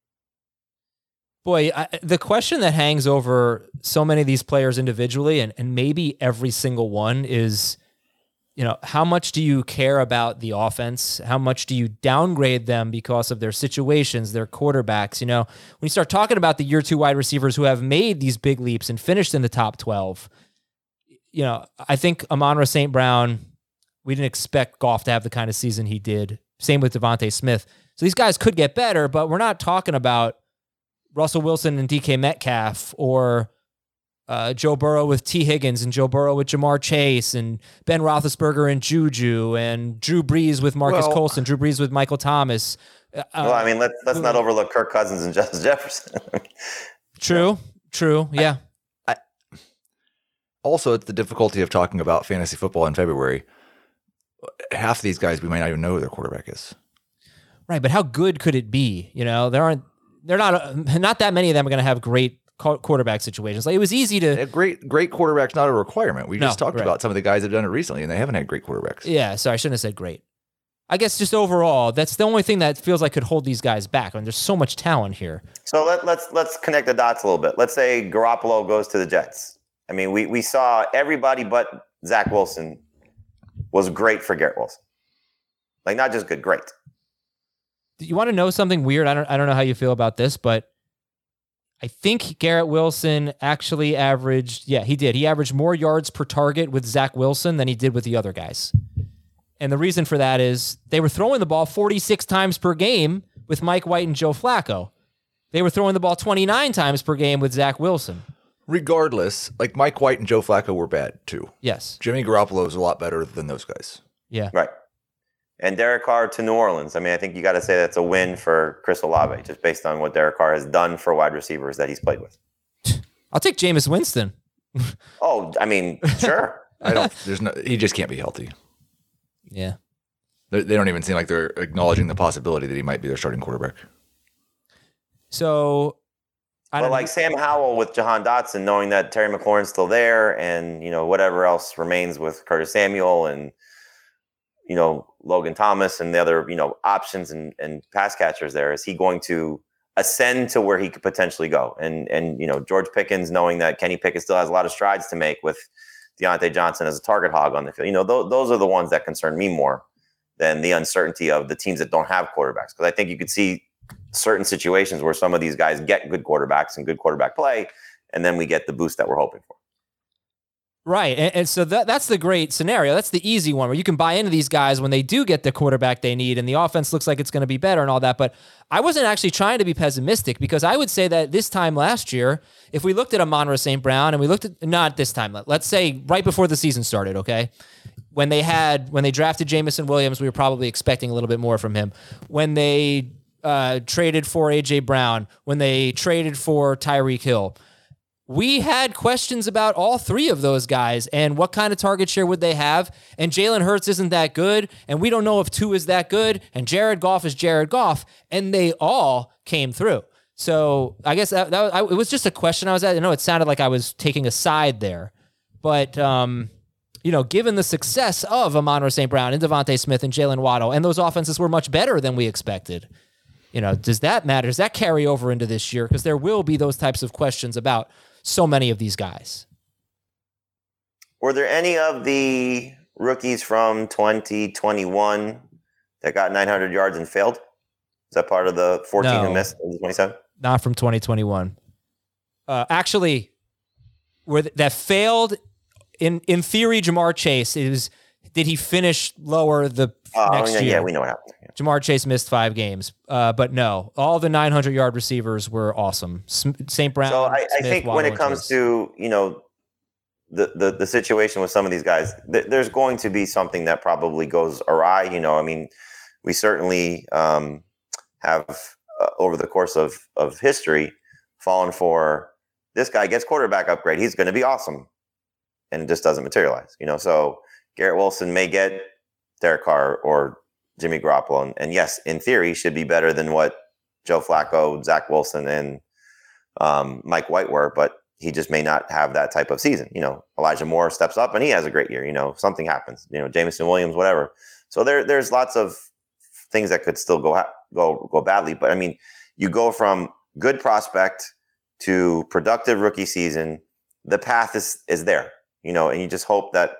[SPEAKER 1] Boy, I, the question that hangs over so many of these players individually, and, and maybe every single one, is, you know, how much do you care about the offense? How much do you downgrade them because of their situations, their quarterbacks? You know, when you start talking about the year two wide receivers who have made these big leaps and finished in the top twelve, you know, I think Amon-Ra Saint Brown, we didn't expect Goff to have the kind of season he did. Same with Devontae Smith. So these guys could get better, but we're not talking about Russell Wilson and D K Metcalf, or uh, Joe Burrow with T. Higgins, and Joe Burrow with Jamar Chase, and Ben Roethlisberger and Juju, and Drew Brees with Marcus
[SPEAKER 6] Well,
[SPEAKER 1] Colston, Drew Brees with Michael Thomas. Uh,
[SPEAKER 5] Well, I mean, let's let's not overlook Kirk Cousins and Justin Jefferson.
[SPEAKER 1] True, true, yeah.
[SPEAKER 6] Also, it's the difficulty of talking about fantasy football in February. Half of these guys, we might not even know who their quarterback is.
[SPEAKER 1] Right, but how good could it be? You know, there aren't, they're not, not that many of them are going to have great qu- quarterback situations. Like, it was easy to,
[SPEAKER 6] A great, great quarterback's not a requirement. We
[SPEAKER 1] No,
[SPEAKER 6] just talked
[SPEAKER 1] right.
[SPEAKER 6] about some of the guys that have done it recently, and they haven't had great quarterbacks.
[SPEAKER 1] yeah, sorry, I shouldn't have said great. I guess just overall, that's the only thing that feels like could hold these guys back. I mean, there's so much talent here.
[SPEAKER 5] So let, let's let's connect the dots a little bit. Let's say Garoppolo goes to the Jets. I mean, we we saw everybody but Zach Wilson was great for Garrett Wilson. Like, not just good, great.
[SPEAKER 1] You want to know something weird? I don't I don't know how you feel about this, but I think Garrett Wilson actually averaged, yeah, he did. He averaged more yards per target with Zach Wilson than he did with the other guys. And the reason for that is they were throwing the ball forty-six times per game with Mike White and Joe Flacco. They were throwing the ball twenty-nine times per game with Zach Wilson.
[SPEAKER 6] Regardless, like Mike White and Joe Flacco were bad too.
[SPEAKER 1] Yes.
[SPEAKER 6] Jimmy Garoppolo is a lot better than those guys.
[SPEAKER 1] Yeah.
[SPEAKER 5] Right. And Derek Carr to New Orleans. I mean, I think you got to say that's a win for Chris Olave, just based on what Derek Carr has done for wide receivers that he's played with.
[SPEAKER 1] I'll take Jameis Winston.
[SPEAKER 5] Oh, I mean, sure.
[SPEAKER 6] I don't. There's no. He just can't be healthy.
[SPEAKER 1] Yeah.
[SPEAKER 6] They, they don't even seem like they're acknowledging the possibility that he might be their starting quarterback.
[SPEAKER 1] So, I
[SPEAKER 5] But
[SPEAKER 1] don't
[SPEAKER 5] like
[SPEAKER 1] know.
[SPEAKER 5] Sam Howell with Jahan Dotson, knowing that Terry McLaurin's still there, and you know whatever else remains with Curtis Samuel and you know Logan Thomas and the other you know options and, and pass catchers there, is he going to ascend to where he could potentially go? And and you know George Pickens, knowing that Kenny Pickett still has a lot of strides to make with Deontay Johnson as a target hog on the field. You know th- those are the ones that concern me more than the uncertainty of the teams that don't have quarterbacks, because I think you could see certain situations where some of these guys get good quarterbacks and good quarterback play, and then we get the boost that we're hoping for.
[SPEAKER 1] Right. And, and so that that's the great scenario. That's the easy one where you can buy into these guys when they do get the quarterback they need and the offense looks like it's going to be better and all that. But I wasn't actually trying to be pessimistic because I would say that this time last year, if we looked at Amon-Ra Saint Brown and we looked at, not this time, let's say right before the season started, okay? When they had, when they drafted Jameson Williams, we were probably expecting a little bit more from him. When they uh, traded for A J Brown, when they traded for Tyreek Hill, we had questions about all three of those guys and what kind of target share would they have. And Jalen Hurts isn't that good. And we don't know if two is that good. And Jared Goff is Jared Goff. And they all came through. So I guess that, that was, I, it was just a question I was at. I know it sounded like I was taking a side there. But, um, you know, given the success of Amon-Ra Saint Brown and Devontae Smith and Jalen Waddle, and those offenses were much better than we expected, you know, does that matter? Does that carry over into this year? Because there will be those types of questions about so many of these guys.
[SPEAKER 5] Were there any of the rookies from twenty twenty-one that got nine hundred yards and failed? Is that part of the fourteen
[SPEAKER 1] No.
[SPEAKER 5] who missed in twenty-seven?
[SPEAKER 1] Not from twenty twenty-one. Uh, actually, where th- that failed, in in theory, Jamar Chase, it was, did he finish lower the
[SPEAKER 5] Oh,
[SPEAKER 1] next
[SPEAKER 5] yeah,
[SPEAKER 1] year?
[SPEAKER 5] yeah, we know what happened. Yeah.
[SPEAKER 1] Jamar Chase missed five games. Uh, but no, all the nine hundred yard receivers were awesome. Saint Brown.
[SPEAKER 5] So I, I
[SPEAKER 1] Smith,
[SPEAKER 5] think when
[SPEAKER 1] Waddle,
[SPEAKER 5] it
[SPEAKER 1] and
[SPEAKER 5] comes
[SPEAKER 1] Chase.
[SPEAKER 5] to, you know, the, the, the situation with some of these guys, th- there's going to be something that probably goes awry. You know, I mean, we certainly um, have, uh, over the course of, of history, fallen for this guy gets quarterback upgrade. He's going to be awesome. And it just doesn't materialize, you know. So Garrett Wilson may get Derek Carr or Jimmy Garoppolo. And, and yes, in theory, should be better than what Joe Flacco, Zach Wilson, and um, Mike White were, but he just may not have that type of season. You know, Elijah Moore steps up and he has a great year. You know, something happens. You know, Jameson Williams, whatever. So there, there's lots of things that could still go ha- go go badly. But I mean, you go from good prospect to productive rookie season. The path is is there. You know, and you just hope that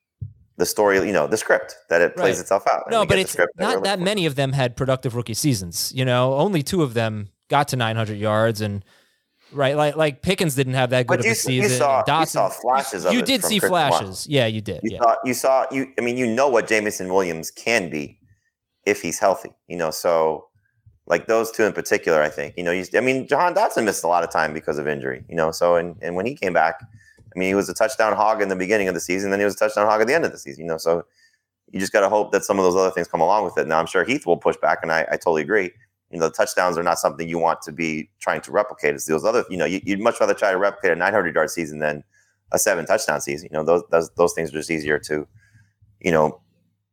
[SPEAKER 5] the story, you know, the script, that it plays
[SPEAKER 1] Right.
[SPEAKER 5] itself out.
[SPEAKER 1] No,
[SPEAKER 5] we
[SPEAKER 1] but
[SPEAKER 5] get the
[SPEAKER 1] it's
[SPEAKER 5] script
[SPEAKER 1] not
[SPEAKER 5] we're
[SPEAKER 1] that
[SPEAKER 5] looking for.
[SPEAKER 1] many of them had productive rookie seasons. You know, only two of them got to nine hundred yards, and right, like like Pickens didn't have that good
[SPEAKER 5] But
[SPEAKER 1] of
[SPEAKER 5] you,
[SPEAKER 1] a
[SPEAKER 5] s- you
[SPEAKER 1] season.
[SPEAKER 5] saw
[SPEAKER 1] and
[SPEAKER 5] you
[SPEAKER 1] Dotson-
[SPEAKER 5] saw flashes of
[SPEAKER 1] You
[SPEAKER 5] it
[SPEAKER 1] did
[SPEAKER 5] from
[SPEAKER 1] see
[SPEAKER 5] Chris
[SPEAKER 1] flashes.
[SPEAKER 5] Watt.
[SPEAKER 1] Yeah, you did.
[SPEAKER 5] You
[SPEAKER 1] yeah.
[SPEAKER 5] saw you saw you. I mean, you know what Jameson Williams can be if he's healthy. You know, so like those two in particular, I think. You know, you, I mean, Jahan Dotson missed a lot of time because of injury. You know, so and and when he came back, I mean, he was a touchdown hog in the beginning of the season, then he was a touchdown hog at the end of the season. You know, so you just got to hope that some of those other things come along with it. Now, I'm sure Heath will push back, and I, I totally agree. You know, the touchdowns are not something you want to be trying to replicate. It's those other, you know, you, you'd much rather try to replicate a nine hundred yard season than a seven touchdown season. You know, those those, those things are just easier to, you know,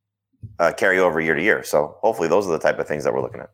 [SPEAKER 5] uh, carry over year to year. So hopefully those are the type of things that we're looking at.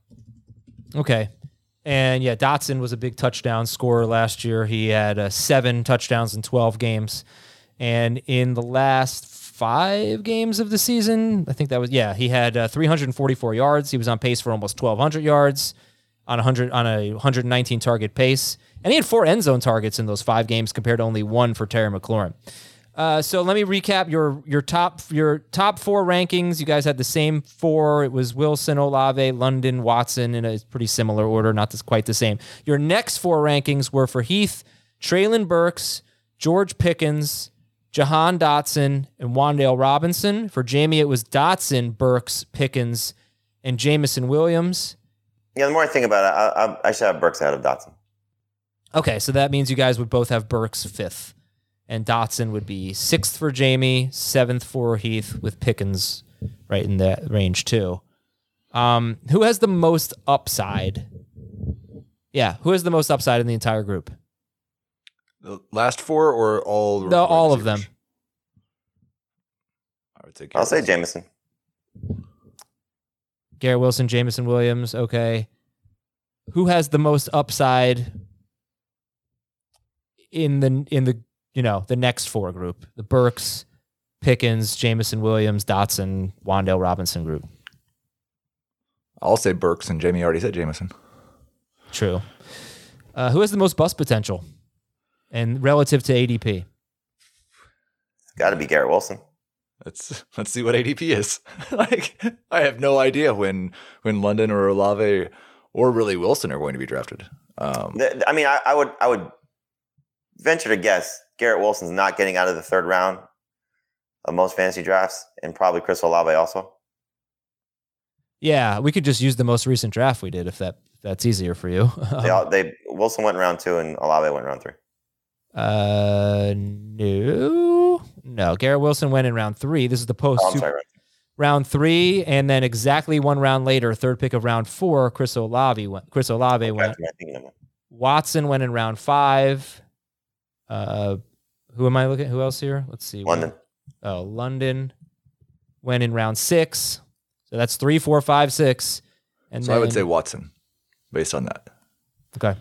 [SPEAKER 1] Okay. And yeah, Dotson was a big touchdown scorer last year. He had uh, seven touchdowns in twelve games. And in the last five games of the season, I think that was, yeah, he had uh, three hundred forty-four yards. He was on pace for almost twelve hundred yards on, one hundred, on a one hundred nineteen target pace. And he had four end zone targets in those five games compared to only one for Terry McLaurin. Uh, so let me recap your your top your top four rankings. You guys had the same four. It was Wilson, Olave, London, Watson in a pretty similar order, not this, quite the same. Your next four rankings were for Heath, Treylon Burks, George Pickens, Jahan Dotson, and Wan'Dale Robinson. For Jamie, it was Dotson, Burks, Pickens, and Jameson Williams.
[SPEAKER 5] Yeah, the more I think about it, I, I, I should have Burks ahead of Dotson.
[SPEAKER 1] Okay, so that means you guys would both have Burks fifth. And Dotson would be sixth for Jamie, seventh for Heath, with Pickens right in that range too. Um, who has the most upside? Yeah, who has the most upside in the entire group?
[SPEAKER 6] The last four or all?
[SPEAKER 1] The, all of them.
[SPEAKER 6] I would say
[SPEAKER 5] I'll say
[SPEAKER 6] Garrett
[SPEAKER 5] Jameson.
[SPEAKER 1] Garrett Wilson, Jameson Williams. Okay. Who has the most upside in the in the you know the next four group? The Burks, Pickens, Jameson Williams, Dotson, Wan'Dale Robinson group.
[SPEAKER 6] I'll say Burks, and Jamie already said Jameson.
[SPEAKER 1] True. Uh, who has the most bust potential and relative to A D P?
[SPEAKER 5] It's got to be Garrett Wilson.
[SPEAKER 6] Let's let's see what A D P is. Like, I have no idea when when London or Olave or really Wilson are going to be drafted. Um,
[SPEAKER 5] The- I mean, I, I would I would venture to guess Garrett Wilson's not getting out of the third round of most fantasy drafts, and probably Chris Olave also.
[SPEAKER 1] Yeah, we could just use the most recent draft we did if that if that's easier for you.
[SPEAKER 5] They all, they Wilson went in round two and Olave went in round three.
[SPEAKER 1] Uh, no, no. Garrett Wilson went in round three. This is the post
[SPEAKER 5] Oh, I'm sorry, right.
[SPEAKER 1] round three, and then exactly one round later, third pick of round four, Chris Olave went. Chris Olave
[SPEAKER 5] Okay,
[SPEAKER 1] went.
[SPEAKER 5] I think I'm-
[SPEAKER 1] Watson went in round five. Uh, who am I looking? Who else here? Let's see.
[SPEAKER 5] London.
[SPEAKER 1] Oh, London went in round six. So that's three, four, five, six. And
[SPEAKER 6] So
[SPEAKER 1] then,
[SPEAKER 6] I would say Watson, based on that.
[SPEAKER 1] okay.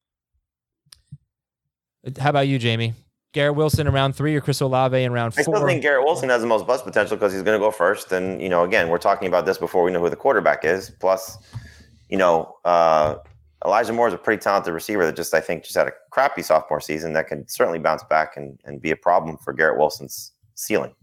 [SPEAKER 1] How about you, Jamie? Garrett Wilson in round three or Chris Olave in round
[SPEAKER 5] I
[SPEAKER 1] four?
[SPEAKER 5] still think Garrett Wilson has the most bust potential because he's going to go first. And, you know, again, we're talking about this before we know who the quarterback is. Plus, you know, uh, Elijah Moore is a pretty talented receiver that just, I think, just had a crappy sophomore season that can certainly bounce back and, and be a problem for Garrett Wilson's ceiling.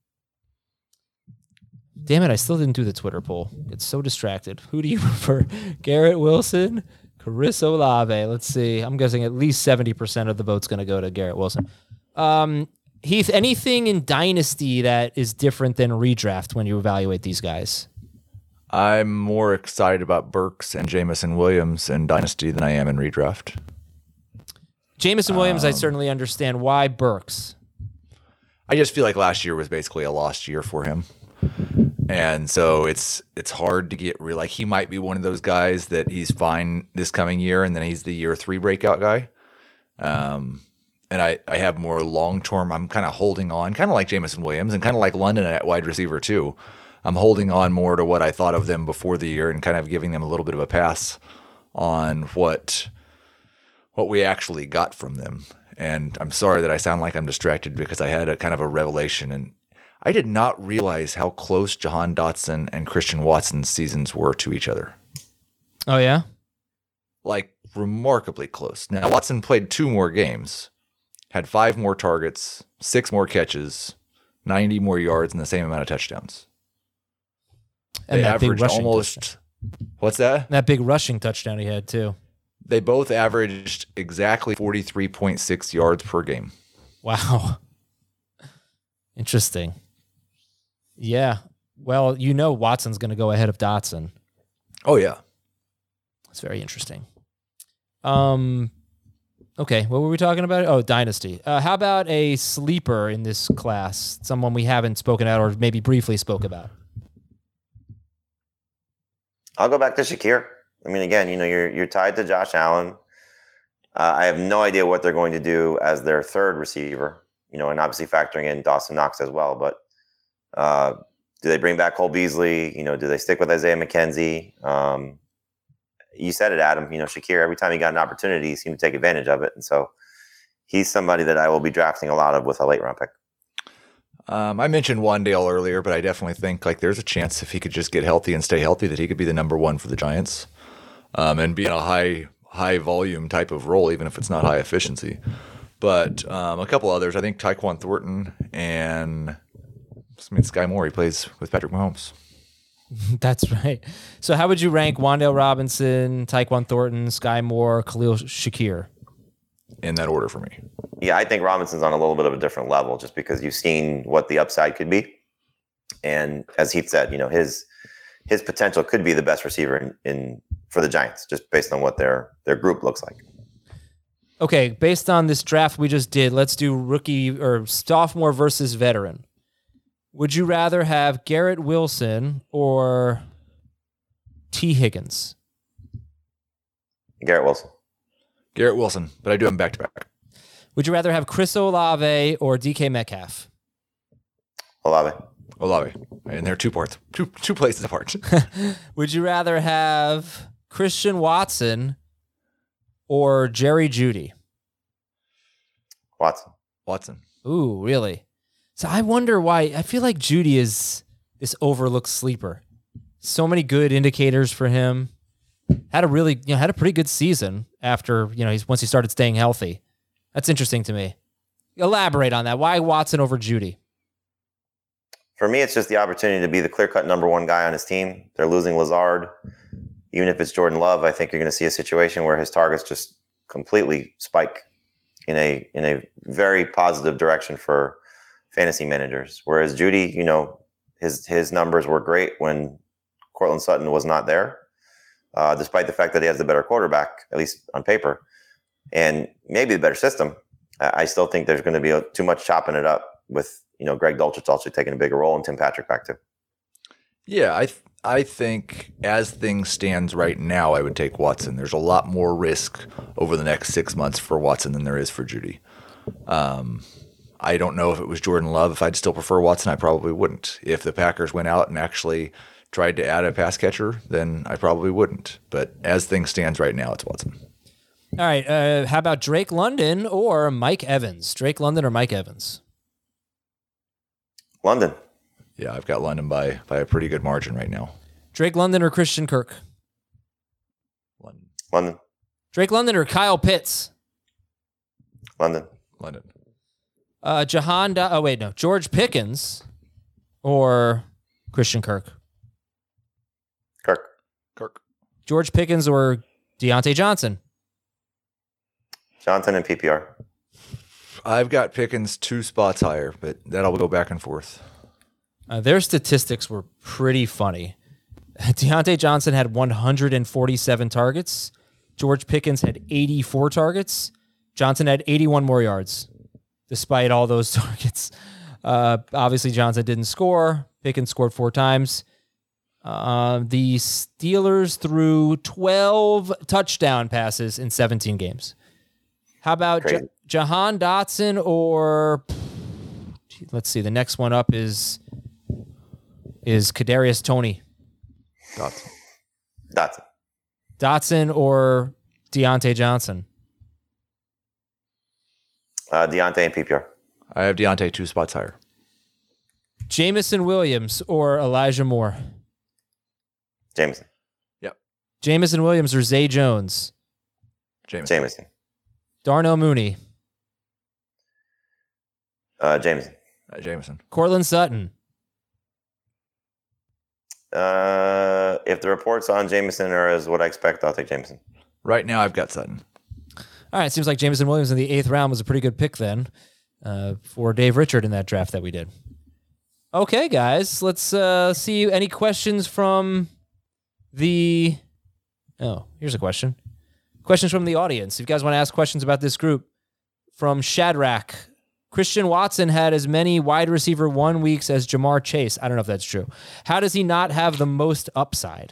[SPEAKER 1] Damn it, I still didn't do the Twitter poll. It's so distracted. Who do you prefer? Garrett Wilson, Chris Olave. Let's see. I'm guessing at least seventy percent of the vote's going to go to Garrett Wilson. Um, Heath, anything in Dynasty that is different than redraft when you evaluate these guys?
[SPEAKER 6] I'm more excited about Burks and Jamison Williams in Dynasty than I am in redraft.
[SPEAKER 1] Jamison Williams, I
[SPEAKER 6] Um,
[SPEAKER 1] certainly understand. Why Burks?
[SPEAKER 6] I just feel like last year was basically a lost year for him. And so it's it's hard to get real. Like he might be one of those guys that he's fine this coming year, and then he's the year three breakout guy. Um, and I, I have more long term. I'm kind of holding on, kind of like Jamison Williams, and kind of like London at wide receiver too. I'm holding on more to what I thought of them before the year, and kind of giving them a little bit of a pass on what what we actually got from them. And I'm sorry that I sound like I'm distracted because I had a kind of a revelation, and I did not realize how close Jahan Dotson and Christian Watson's seasons were to each other.
[SPEAKER 1] Oh, yeah?
[SPEAKER 6] Like, remarkably close. Now, Watson played two more games, had five more targets, six more catches, ninety more yards, and the same amount of touchdowns.
[SPEAKER 1] And
[SPEAKER 6] They
[SPEAKER 1] that big
[SPEAKER 6] averaged
[SPEAKER 1] rushing
[SPEAKER 6] almost...
[SPEAKER 1] touchdown.
[SPEAKER 6] What's that?
[SPEAKER 1] That big rushing touchdown he had, too.
[SPEAKER 6] They both averaged exactly forty-three point six yards per game.
[SPEAKER 1] Wow. Interesting. Yeah. Well, you know Watson's going to go ahead of Dotson.
[SPEAKER 6] Oh, yeah.
[SPEAKER 1] That's very interesting. Um, okay, what were we talking about? Oh, Dynasty. Uh, how about a sleeper in this class? Someone we haven't spoken about or maybe briefly spoke about.
[SPEAKER 5] I'll go back to Shakir. I mean, again, you know, you're you're tied to Josh Allen. Uh, I have no idea what they're going to do as their third receiver, you know, and obviously factoring in Dawson Knox as well. But uh, do they bring back Cole Beasley? You know, do they stick with Isaiah McKenzie? Um, you said it, Adam. You know, Shakir, every time he got an opportunity, he seemed to take advantage of it. And so he's somebody that I will be drafting a lot of with a late round pick.
[SPEAKER 6] Um, I mentioned Wandale earlier, but I definitely think like there's a chance if he could just get healthy and stay healthy that he could be the number one for the Giants, um, and be in a high high volume type of role, even if it's not high efficiency. But um, a couple others, I think Tyquan Thornton and I mean Sky Moore. He plays with Patrick Mahomes.
[SPEAKER 1] That's right. So how would you rank Wandale Robinson, Tyquan Thornton, Sky Moore, Khalil Shakir?
[SPEAKER 6] In that order for me.
[SPEAKER 5] Yeah, I think Robinson's on a little bit of a different level just because you've seen what the upside could be. And as Heath said, you know, his his potential could be the best receiver in, in for the Giants, just based on what their their group looks like.
[SPEAKER 1] Okay, based on this draft we just did, let's do rookie or sophomore versus veteran. Would you rather have Garrett Wilson or T. Higgins?
[SPEAKER 5] Garrett Wilson.
[SPEAKER 6] Garrett Wilson, but I do have him back to back.
[SPEAKER 1] Would you rather have Chris Olave or D K Metcalf?
[SPEAKER 5] Olave.
[SPEAKER 6] Olave. And they're two parts, two two places apart.
[SPEAKER 1] Would you rather have Christian Watson or Jerry Jeudy?
[SPEAKER 5] Watson.
[SPEAKER 6] Watson.
[SPEAKER 1] Ooh, really? So I wonder why. I feel like Jeudy is this overlooked sleeper. So many good indicators for him. Had a really, you know, had a pretty good season after, you know, he's once he started staying healthy. That's interesting to me. Elaborate on that. Why Watson over Jeudy?
[SPEAKER 5] For me, it's just the opportunity to be the clear-cut number one guy on his team. They're losing Lazard. Even if it's Jordan Love, I think you're going to see a situation where his targets just completely spike. in a in a very positive direction for fantasy managers. Whereas Jeudy, you know, his his numbers were great when Courtland Sutton was not there, uh, despite the fact that he has the better quarterback, at least on paper, and maybe the better system. I, I still think there's going to be a, too much chopping it up with, you know, Greg Dulcich also taking a bigger role and Tim Patrick back too.
[SPEAKER 6] Yeah, I th- I think as things stands right now, I would take Watson. There's a lot more risk over the next six months for Watson than there is for Jeudy. Um, I don't know if it was Jordan Love. If I'd still prefer Watson, I probably wouldn't. If the Packers went out and actually tried to add a pass catcher, then I probably wouldn't. But as things stands right now, it's Watson.
[SPEAKER 1] All right. Uh, how about Drake London or Mike Evans? Drake London or Mike Evans?
[SPEAKER 5] London.
[SPEAKER 6] Yeah, I've got London by by a pretty good margin right now.
[SPEAKER 1] Drake London or Christian Kirk?
[SPEAKER 6] London.
[SPEAKER 5] London.
[SPEAKER 1] Drake London or Kyle Pitts?
[SPEAKER 5] London.
[SPEAKER 6] London.
[SPEAKER 1] Uh, Jahan. Da- oh wait, no. George Pickens or Christian Kirk?
[SPEAKER 5] Kirk.
[SPEAKER 6] Kirk.
[SPEAKER 1] George Pickens or Deontay Johnson?
[SPEAKER 5] Johnson and P P R.
[SPEAKER 6] I've got Pickens two spots higher, but that'll go back and forth.
[SPEAKER 1] Uh, their statistics were pretty funny. Deontay Johnson had one hundred forty-seven targets. George Pickens had eighty-four targets. Johnson had eighty-one more yards, despite all those targets. Uh, obviously, Johnson didn't score. Pickens scored four times. Uh, the Steelers threw twelve touchdown passes in seventeen games. How about J- Jahan Dotson or... Let's see. The next one up is is Kadarius Toney.
[SPEAKER 6] Dotson.
[SPEAKER 5] Dotson.
[SPEAKER 1] Dotson or Deontay Johnson?
[SPEAKER 5] Uh, Deontay and P P R.
[SPEAKER 6] I have Deontay two spots higher.
[SPEAKER 1] Jameson Williams or Elijah Moore?
[SPEAKER 5] Jameson.
[SPEAKER 6] Yep.
[SPEAKER 1] Jameson Williams or Zay Jones?
[SPEAKER 6] Jameson.
[SPEAKER 5] Jameson.
[SPEAKER 1] Darnell Mooney.
[SPEAKER 5] Uh, Jameson.
[SPEAKER 6] Uh, Jameson.
[SPEAKER 1] Courtland Sutton.
[SPEAKER 5] Uh, if the reports on Jameson are as what I expect, I'll take Jameson.
[SPEAKER 6] Right now, I've got Sutton.
[SPEAKER 1] All right, seems like Jameson Williams in the eighth round was a pretty good pick then uh, for Dave Richard in that draft that we did. Okay, guys, let's uh, see any questions from the... Oh, here's a question. Questions from the audience. If you guys want to ask questions about this group, from Shadrach. Christian Watson had as many wide receiver one weeks as Jamar Chase. I don't know if that's true. How does he not have the most upside?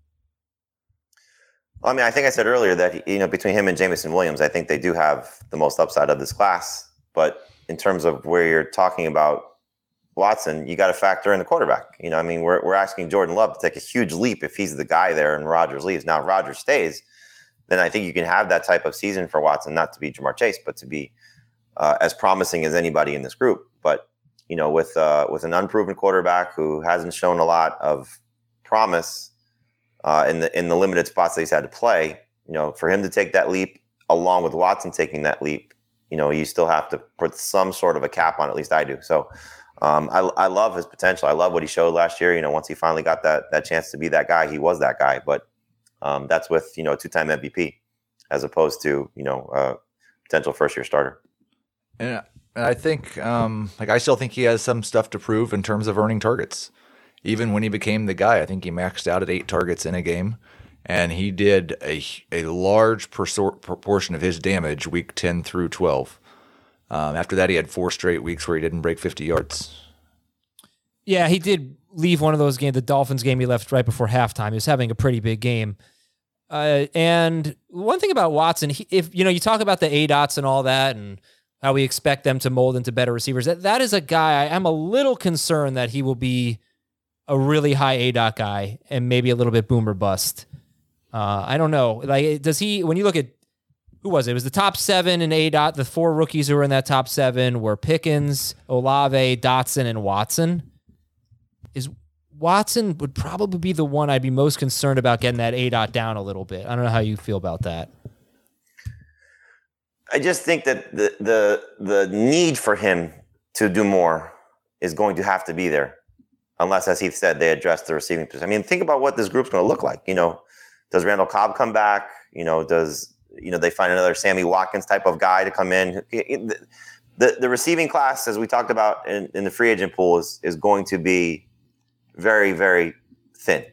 [SPEAKER 5] Well, I mean, I think I said earlier that, you know, between him and Jameson Williams, I think they do have the most upside of this class. But in terms of where you're talking about Watson, you got to factor in the quarterback. You know, I mean, we're we're asking Jordan Love to take a huge leap if he's the guy there and Rodgers leaves. Now, if Rodgers stays, then I think you can have that type of season for Watson, not to be Jamar Chase, but to be uh, as promising as anybody in this group. But, you know, with uh, with an unproven quarterback who hasn't shown a lot of promise uh, in the in the limited spots that he's had to play, you know, for him to take that leap along with Watson taking that leap, you know, you still have to put some sort of a cap on, at least I do. So um, I, I love his potential. I love what he showed last year. You know, once he finally got that that chance to be that guy, he was that guy. But um, that's with, you know, a two-time M V P as opposed to, you know, uh, potential first-year starter.
[SPEAKER 6] And I think, um, like, I still think he has some stuff to prove in terms of earning targets. Even when he became the guy, I think he maxed out at eight targets in a game, and he did a a large persor- proportion of his damage week ten through twelve. Um, after that, he had four straight weeks where he didn't break fifty yards.
[SPEAKER 1] Yeah, he did leave one of those games, the Dolphins game he left right before halftime. He was having a pretty big game. Uh, and one thing about Watson, he, if you know, you talk about the A DOTs and all that, and how we expect them to mold into better receivers. That that is a guy I, I'm a little concerned that he will be a really high A DOT guy and maybe a little bit boomer bust. Uh, I don't know. Like, does he? When you look at who was it? It was the top seven in A DOT. The four rookies who were in that top seven were Pickens, Olave, Dotson, and Watson. Is Watson would probably be the one I'd be most concerned about getting that A DOT down a little bit. I don't know how you feel about that.
[SPEAKER 5] I just think that the the the need for him to do more is going to have to be there, unless, as Heath said, they address the receiving position. I mean, think about what this group's going to look like. You know, does Randall Cobb come back? You know, does you know, they find another Sammy Watkins type of guy to come in. The the receiving class, as we talked about in, in the free agent pool, is is going to be very, very thin.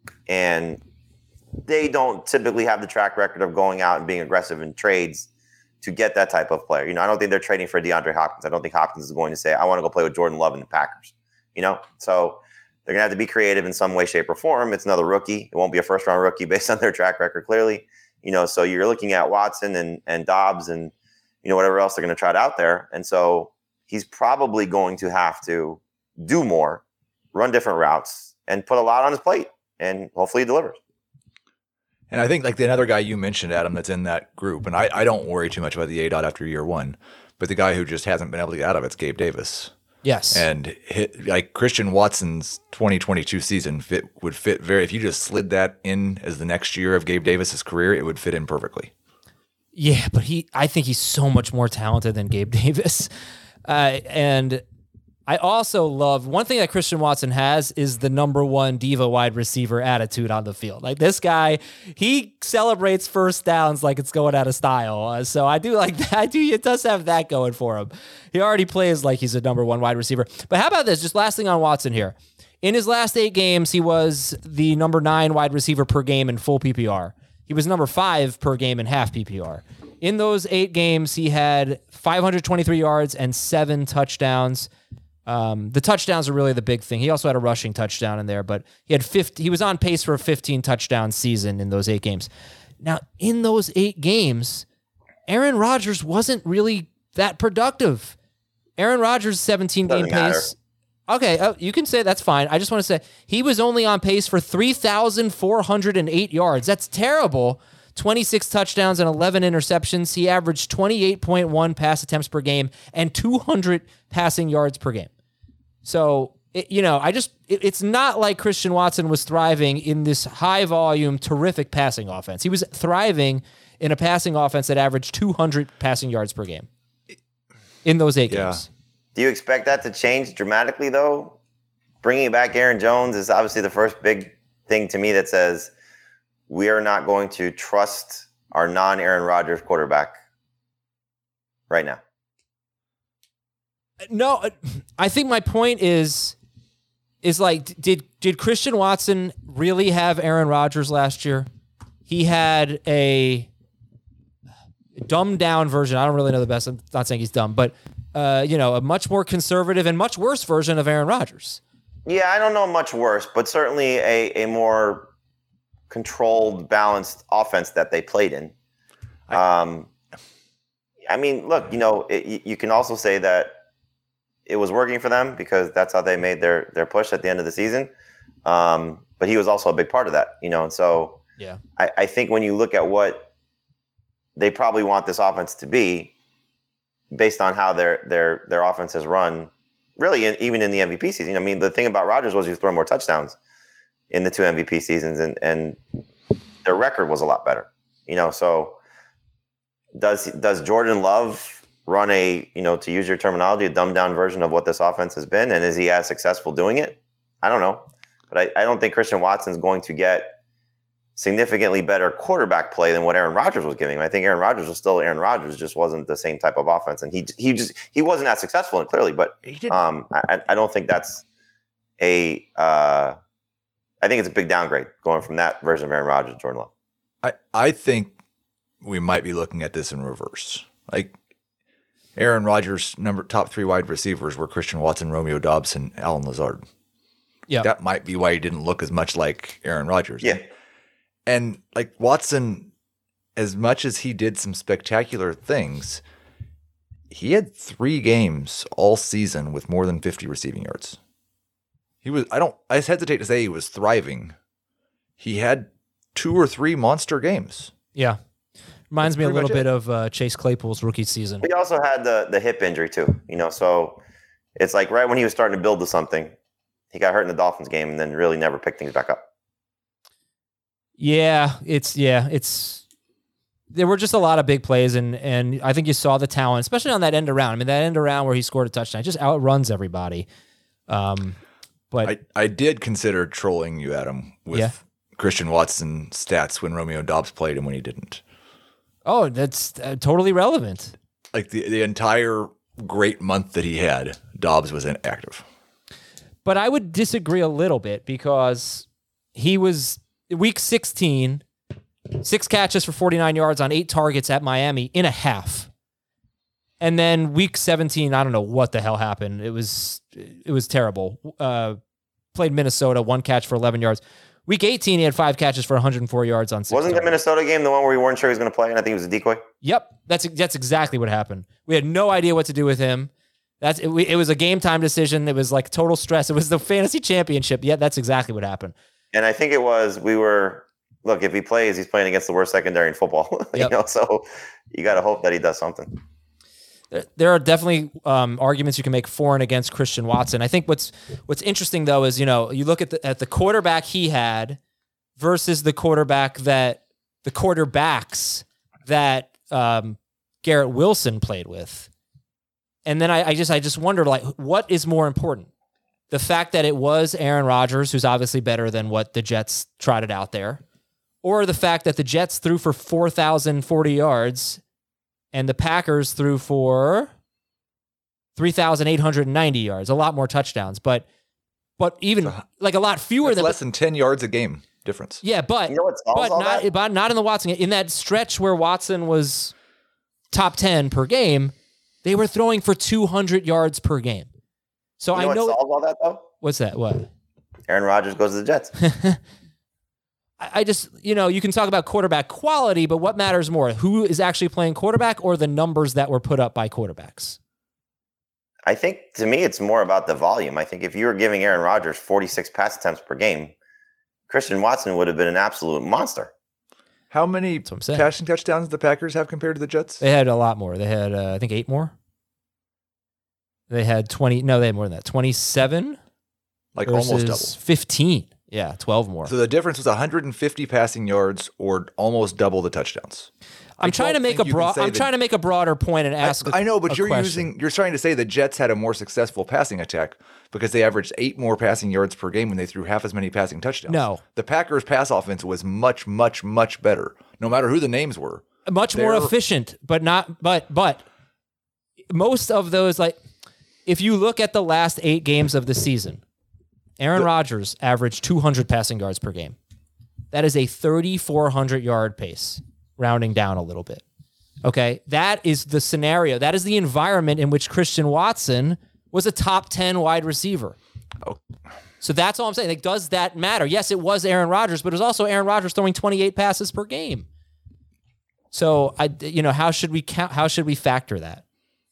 [SPEAKER 5] And they don't typically have the track record of going out and being aggressive in trades to get that type of player. You know, I don't think they're trading for DeAndre Hopkins. I don't think Hopkins is going to say, I want to go play with Jordan Love in the Packers. You know, so they're going to have to be creative in some way, shape, or form. It's another rookie. It won't be a first-round rookie based on their track record, clearly. You know, so you're looking at Watson and, and Dobbs and, you know, whatever else they're going to try out there. And so he's probably going to have to do more, run different routes, and put a lot on his plate. And hopefully he delivers.
[SPEAKER 6] And I think like the another guy you mentioned, Adam, that's in that group, and I, I don't worry too much about the A DOT after year one, but the guy who just hasn't been able to get out of it's Gabe Davis.
[SPEAKER 1] Yes.
[SPEAKER 6] And hit, like Christian Watson's twenty twenty-two season fit would fit very, if you just slid that in as the next year of Gabe Davis's career, it would fit in perfectly.
[SPEAKER 1] Yeah, but he, I think he's so much more talented than Gabe Davis. Uh, and I also love, one thing that Christian Watson has is the number one diva wide receiver attitude on the field. Like this guy, he celebrates first downs like it's going out of style. Uh, so I do like that. I do. It does have that going for him. He already plays like he's a number one wide receiver. But how about this? Just last thing on Watson here. In his last eight games, he was the number nine wide receiver per game in full P P R. He was number five per game in half P P R. In those eight games, he had five hundred twenty-three yards and seven touchdowns. Um, the touchdowns are really the big thing. He also had a rushing touchdown in there, but he had fifty, he was on pace for a fifteen touchdown season in those eight games. Now, in those eight games, Aaron Rodgers wasn't really that productive. Aaron Rodgers' seventeen game pace. Okay, uh, you can say that's fine. I just want to say he was only on pace for three thousand four hundred eight yards. That's terrible. twenty-six touchdowns and eleven interceptions. He averaged twenty-eight point one pass attempts per game and two hundred passing yards per game. So, it, you know, I just, it, it's not like Christian Watson was thriving in this high volume, terrific passing offense. He was thriving in a passing offense that averaged two hundred passing yards per game in those eight yeah. games.
[SPEAKER 5] Do you expect that to change dramatically, though? Bringing back Aaron Jones is obviously the first big thing to me that says we are not going to trust our non-Aaron Rodgers quarterback right now.
[SPEAKER 1] No, I think my point is, is like, did did Christian Watson really have Aaron Rodgers last year? He had a dumbed down version. I don't really know the best. I'm not saying he's dumb, but uh, you know, a much more conservative and much worse version of Aaron Rodgers.
[SPEAKER 5] Yeah, I don't know much worse, but certainly a, a more controlled, balanced offense that they played in. Um, I mean, look, you know, it, you can also say that it was working for them because that's how they made their their push at the end of the season. Um, but he was also a big part of that, you know. And so
[SPEAKER 1] yeah,
[SPEAKER 5] I, I think when you look at what they probably want this offense to be, based on how their their their offense has run, really, in, even in the M V P season. I mean, the thing about Rodgers was he was throwing more touchdowns in the two M V P seasons, and and their record was a lot better, you know. So does does Jordan Love run a, you know, to use your terminology, a dumbed down version of what this offense has been? And is he as successful doing it? I don't know. But I, I don't think Christian Watson's going to get significantly better quarterback play than what Aaron Rodgers was giving him. I think Aaron Rodgers was still Aaron Rodgers, just wasn't the same type of offense. And he he just he wasn't as successful, and clearly, but um, I, I don't think that's a uh, I think it's a big downgrade going from that version of Aaron Rodgers to Jordan Love.
[SPEAKER 6] I, I think we might be looking at this in reverse. Like, Aaron Rodgers' number top three wide receivers were Christian Watson, Romeo Doubs, and Allen Lazard.
[SPEAKER 1] Yeah,
[SPEAKER 6] that might be why he didn't look as much like Aaron Rodgers.
[SPEAKER 5] Yeah,
[SPEAKER 6] and like Watson, as much as he did some spectacular things, he had three games all season with more than fifty receiving yards. He was. I don't. I hesitate to say he was thriving. He had two or three monster games.
[SPEAKER 1] Yeah. Reminds That's me a little bit it. of uh, Chase Claypool's rookie season.
[SPEAKER 5] He also had the the hip injury too, you know. So it's like right when he was starting to build to something, he got hurt in the Dolphins game, and then really never picked things back up.
[SPEAKER 1] Yeah, it's yeah, it's there were just a lot of big plays, and and I think you saw the talent, especially on that end around. I mean, that end around where he scored a touchdown, just outruns everybody. Um, but
[SPEAKER 6] I I did consider trolling you, Adam, with
[SPEAKER 1] yeah.
[SPEAKER 6] Christian Watson stats when Romeo Doubs played and when he didn't.
[SPEAKER 1] Oh, that's uh, totally relevant.
[SPEAKER 6] Like the, the entire great month that he had, Dobbs was inactive.
[SPEAKER 1] But I would disagree a little bit because he was week sixteen, six catches for forty-nine yards on eight targets at Miami in a half. And then week seventeen, I don't know what the hell happened. It was it was terrible. Uh, played Minnesota, one catch for eleven yards. Week eighteen, he had five catches for one hundred four yards on six.
[SPEAKER 5] Wasn't
[SPEAKER 1] targets.
[SPEAKER 5] the Minnesota game the one where we weren't sure he was going to play, and I think it was a decoy?
[SPEAKER 1] Yep, that's that's exactly what happened. We had no idea what to do with him. That's it, it was a game time decision. It was like total stress. It was the fantasy championship. Yeah, that's exactly what happened.
[SPEAKER 5] And I think it was we were look. If he plays, he's playing against the worst secondary in football. you
[SPEAKER 1] Yep.
[SPEAKER 5] know, so you got to hope that he does something.
[SPEAKER 1] There are definitely um, arguments you can make for and against Christian Watson. I think what's what's interesting though is you know you look at the at the quarterback he had versus the quarterback that the quarterbacks that um, Garrett Wilson played with, and then I, I just I just wondered like what is more important, the fact that it was Aaron Rodgers, who's obviously better than what the Jets trotted out there, or the fact that the Jets threw for four thousand forty yards. And the Packers threw for three thousand eight hundred ninety yards, a lot more touchdowns, but but even like a lot fewer
[SPEAKER 6] That's
[SPEAKER 1] than
[SPEAKER 6] less than ten yards a game difference.
[SPEAKER 1] Yeah, but
[SPEAKER 5] You know what solves
[SPEAKER 1] but
[SPEAKER 5] all
[SPEAKER 1] not
[SPEAKER 5] that?
[SPEAKER 1] but not in the Watson in that stretch where Watson was top ten per game, they were throwing for two hundred yards per game. So
[SPEAKER 5] You know
[SPEAKER 1] I know
[SPEAKER 5] what solves all that though?
[SPEAKER 1] what's that? What?
[SPEAKER 5] Aaron Rodgers goes to the Jets.
[SPEAKER 1] I just, you know, you can talk about quarterback quality, but what matters more? Who is actually playing quarterback or the numbers that were put up by quarterbacks?
[SPEAKER 5] I think to me, it's more about the volume. I think if you were giving Aaron Rodgers forty-six pass attempts per game, Christian Watson would have been an absolute monster.
[SPEAKER 6] How many
[SPEAKER 1] what I'm saying.
[SPEAKER 6] passing touchdowns did the Packers have compared to the Jets?
[SPEAKER 1] They had a lot more. They had, uh, I think, eight more. They had twenty. No, they had more than that. twenty-seven.
[SPEAKER 6] Like
[SPEAKER 1] versus
[SPEAKER 6] almost double.
[SPEAKER 1] fifteen. Yeah, twelve more.
[SPEAKER 6] So the difference was one hundred fifty passing yards or almost double the touchdowns.
[SPEAKER 1] I'm
[SPEAKER 6] I
[SPEAKER 1] trying to
[SPEAKER 6] don't
[SPEAKER 1] make a
[SPEAKER 6] think you can
[SPEAKER 1] broad.
[SPEAKER 6] say
[SPEAKER 1] I'm
[SPEAKER 6] that-
[SPEAKER 1] trying to make a broader point and ask.
[SPEAKER 6] I,
[SPEAKER 1] a-
[SPEAKER 6] I know, but
[SPEAKER 1] a
[SPEAKER 6] you're
[SPEAKER 1] question.
[SPEAKER 6] using you're trying to say the Jets had a more successful passing attack because they averaged eight more passing yards per game when they threw half as many passing touchdowns.
[SPEAKER 1] No.
[SPEAKER 6] The Packers' pass offense was much, much, much better, no matter who the names were.
[SPEAKER 1] much more
[SPEAKER 6] They're-
[SPEAKER 1] efficient, but not. But but most of those, like, if you look at the last eight games of the season, Aaron
[SPEAKER 6] The-
[SPEAKER 1] Rodgers averaged two hundred passing yards per game. That is a thirty-four hundred yard pace, rounding down a little bit. Okay, that is the scenario. That is the environment in which Christian Watson was a top ten wide receiver.
[SPEAKER 6] Oh.
[SPEAKER 1] So that's all I'm saying. Like, does that matter? Yes, it was Aaron Rodgers, but it was also Aaron Rodgers throwing twenty-eight passes per game. So I, you know, how should we count? How should we factor that?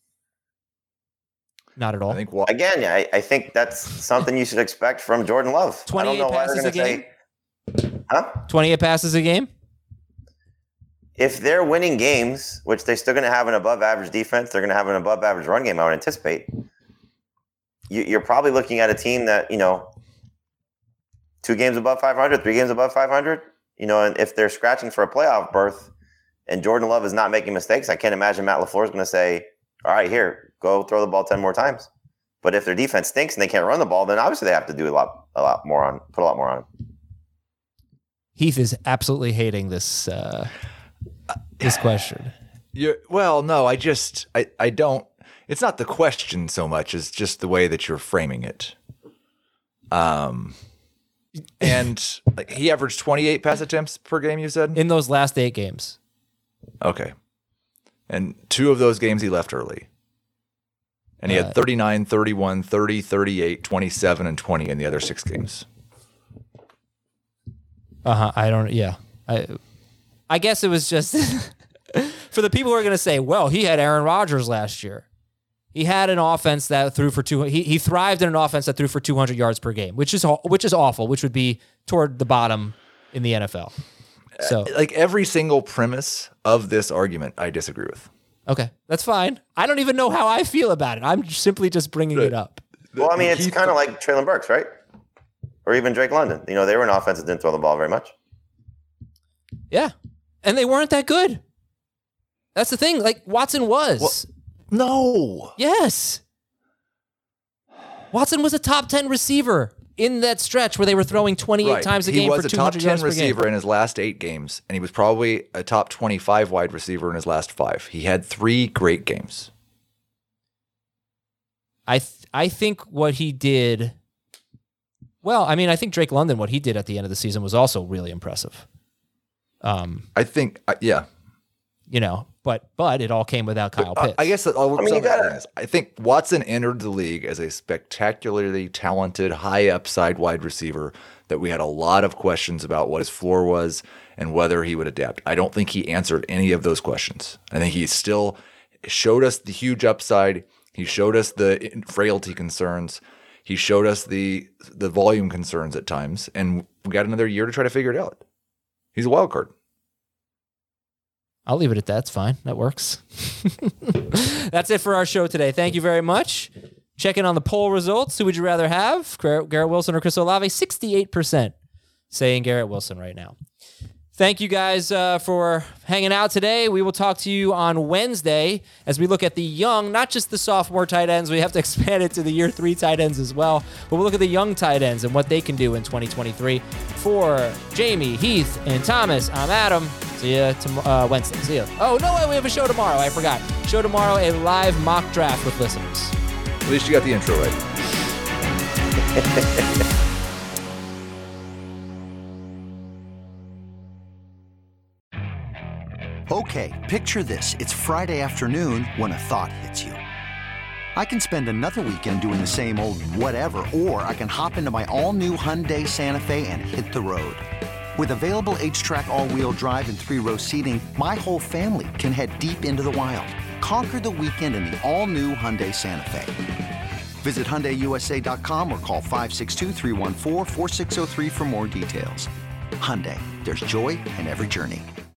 [SPEAKER 1] Not at all.
[SPEAKER 6] I think Wa-
[SPEAKER 5] Again, I, I think that's something you should expect from Jordan Love. I don't
[SPEAKER 1] twenty-eight
[SPEAKER 5] know why they're
[SPEAKER 1] passes a
[SPEAKER 5] gonna
[SPEAKER 1] game.
[SPEAKER 5] say, huh?
[SPEAKER 1] twenty-eight passes a game.
[SPEAKER 5] If they're winning games, which they're still going to have an above average defense, they're going to have an above average run game, I would anticipate. You, you're probably looking at a team that, you know, two games above five hundred, three games above five hundred. You know, and if they're scratching for a playoff berth and Jordan Love is not making mistakes, I can't imagine Matt LaFleur is going to say, all right, here, go throw the ball ten more times. But if their defense stinks and they can't run the ball, then obviously they have to do a lot, a lot more on, put a lot more on.
[SPEAKER 1] Heath is absolutely hating this uh, this question.
[SPEAKER 6] You're, well, no, I just I, I don't. It's not the question so much as just the way that you're framing it. Um, and like, he averaged twenty-eight pass attempts per game. You said
[SPEAKER 1] In those last eight games,
[SPEAKER 6] okay, and two of those games he left early. And he
[SPEAKER 1] Uh,
[SPEAKER 6] had thirty-nine, thirty-one, thirty, thirty-eight, twenty-seven, and twenty in the other six games.
[SPEAKER 1] uh huh. I don't. Yeah. I. I guess it was just for the people who are going to say, "Well, he had Aaron Rodgers last year. He had an offense that threw for two. He he thrived in an offense that threw for two hundred yards per game, which is which is awful. Which would be toward the bottom in the N F L. So
[SPEAKER 6] Like every single premise of this argument, I disagree with.
[SPEAKER 1] okay, that's fine. I don't even know how I feel about it. I'm simply just bringing it up.
[SPEAKER 5] Well, I mean, it's
[SPEAKER 6] He-
[SPEAKER 5] kind of like Traylon Burks, right? Or even Drake London. You know, they were an offense that didn't throw the ball very much.
[SPEAKER 1] Yeah, and they weren't that good. That's the thing. Like Watson was.
[SPEAKER 6] No.
[SPEAKER 1] Yes. Watson was a top ten receiver in that stretch where they were throwing twenty-eight
[SPEAKER 6] Right.
[SPEAKER 1] times a
[SPEAKER 6] he
[SPEAKER 1] game
[SPEAKER 6] was
[SPEAKER 1] for
[SPEAKER 6] a
[SPEAKER 1] two
[SPEAKER 6] top
[SPEAKER 1] hundred
[SPEAKER 6] ten
[SPEAKER 1] yards per game.
[SPEAKER 6] receiver in his last eight games, and he was probably a top twenty-five wide receiver in his last five. He had three great games.
[SPEAKER 1] I th- I think what he did, well, I mean, I think Drake London, what he did at the end of the season was also really impressive. Um,
[SPEAKER 6] I think, uh, yeah.
[SPEAKER 1] You know, but but it all came without Kyle
[SPEAKER 6] I,
[SPEAKER 1] Pitts.
[SPEAKER 6] I guess that I'll,
[SPEAKER 5] I mean, you gotta-
[SPEAKER 6] is, I think Watson entered the league as a spectacularly talented, high upside wide receiver that we had a lot of questions about what his floor was and whether he would adapt. I don't think he answered any of those questions. I think he still showed us the huge upside. He showed us the frailty concerns. He showed us the the volume concerns at times, and we got another year to try to figure it out. He's a wild card.
[SPEAKER 1] I'll leave it at that. It's fine. That works. That's it for our show today. Thank you very much. Check in on the poll results. Who would you rather have, Garrett, Garrett Wilson or Chris Olave? sixty-eight percent saying Garrett Wilson right now. Thank you guys uh, for hanging out today. We will talk to you on Wednesday as we look at the young, not just the sophomore tight ends. We have to expand it to the year three tight ends as well. But we'll look at the young tight ends and what they can do in twenty twenty-three. For Jamie, Heath, and Thomas, I'm Adam. See you tom- uh, Wednesday. See you. Oh, no, we have a show tomorrow. I forgot. Show tomorrow, a live mock draft with listeners.
[SPEAKER 6] At least you got the intro right.
[SPEAKER 9] Okay, picture this. It's Friday afternoon when a thought hits you. I can spend another weekend doing the same old whatever, or I can hop into my all-new Hyundai Santa Fe and hit the road. With available H-Track all-wheel drive and three-row seating, my whole family can head deep into the wild. Conquer the weekend in the all-new Hyundai Santa Fe. Visit Hyundai U S A dot com or call five six two, three one four, four six zero three for more details. Hyundai, there's joy in every journey.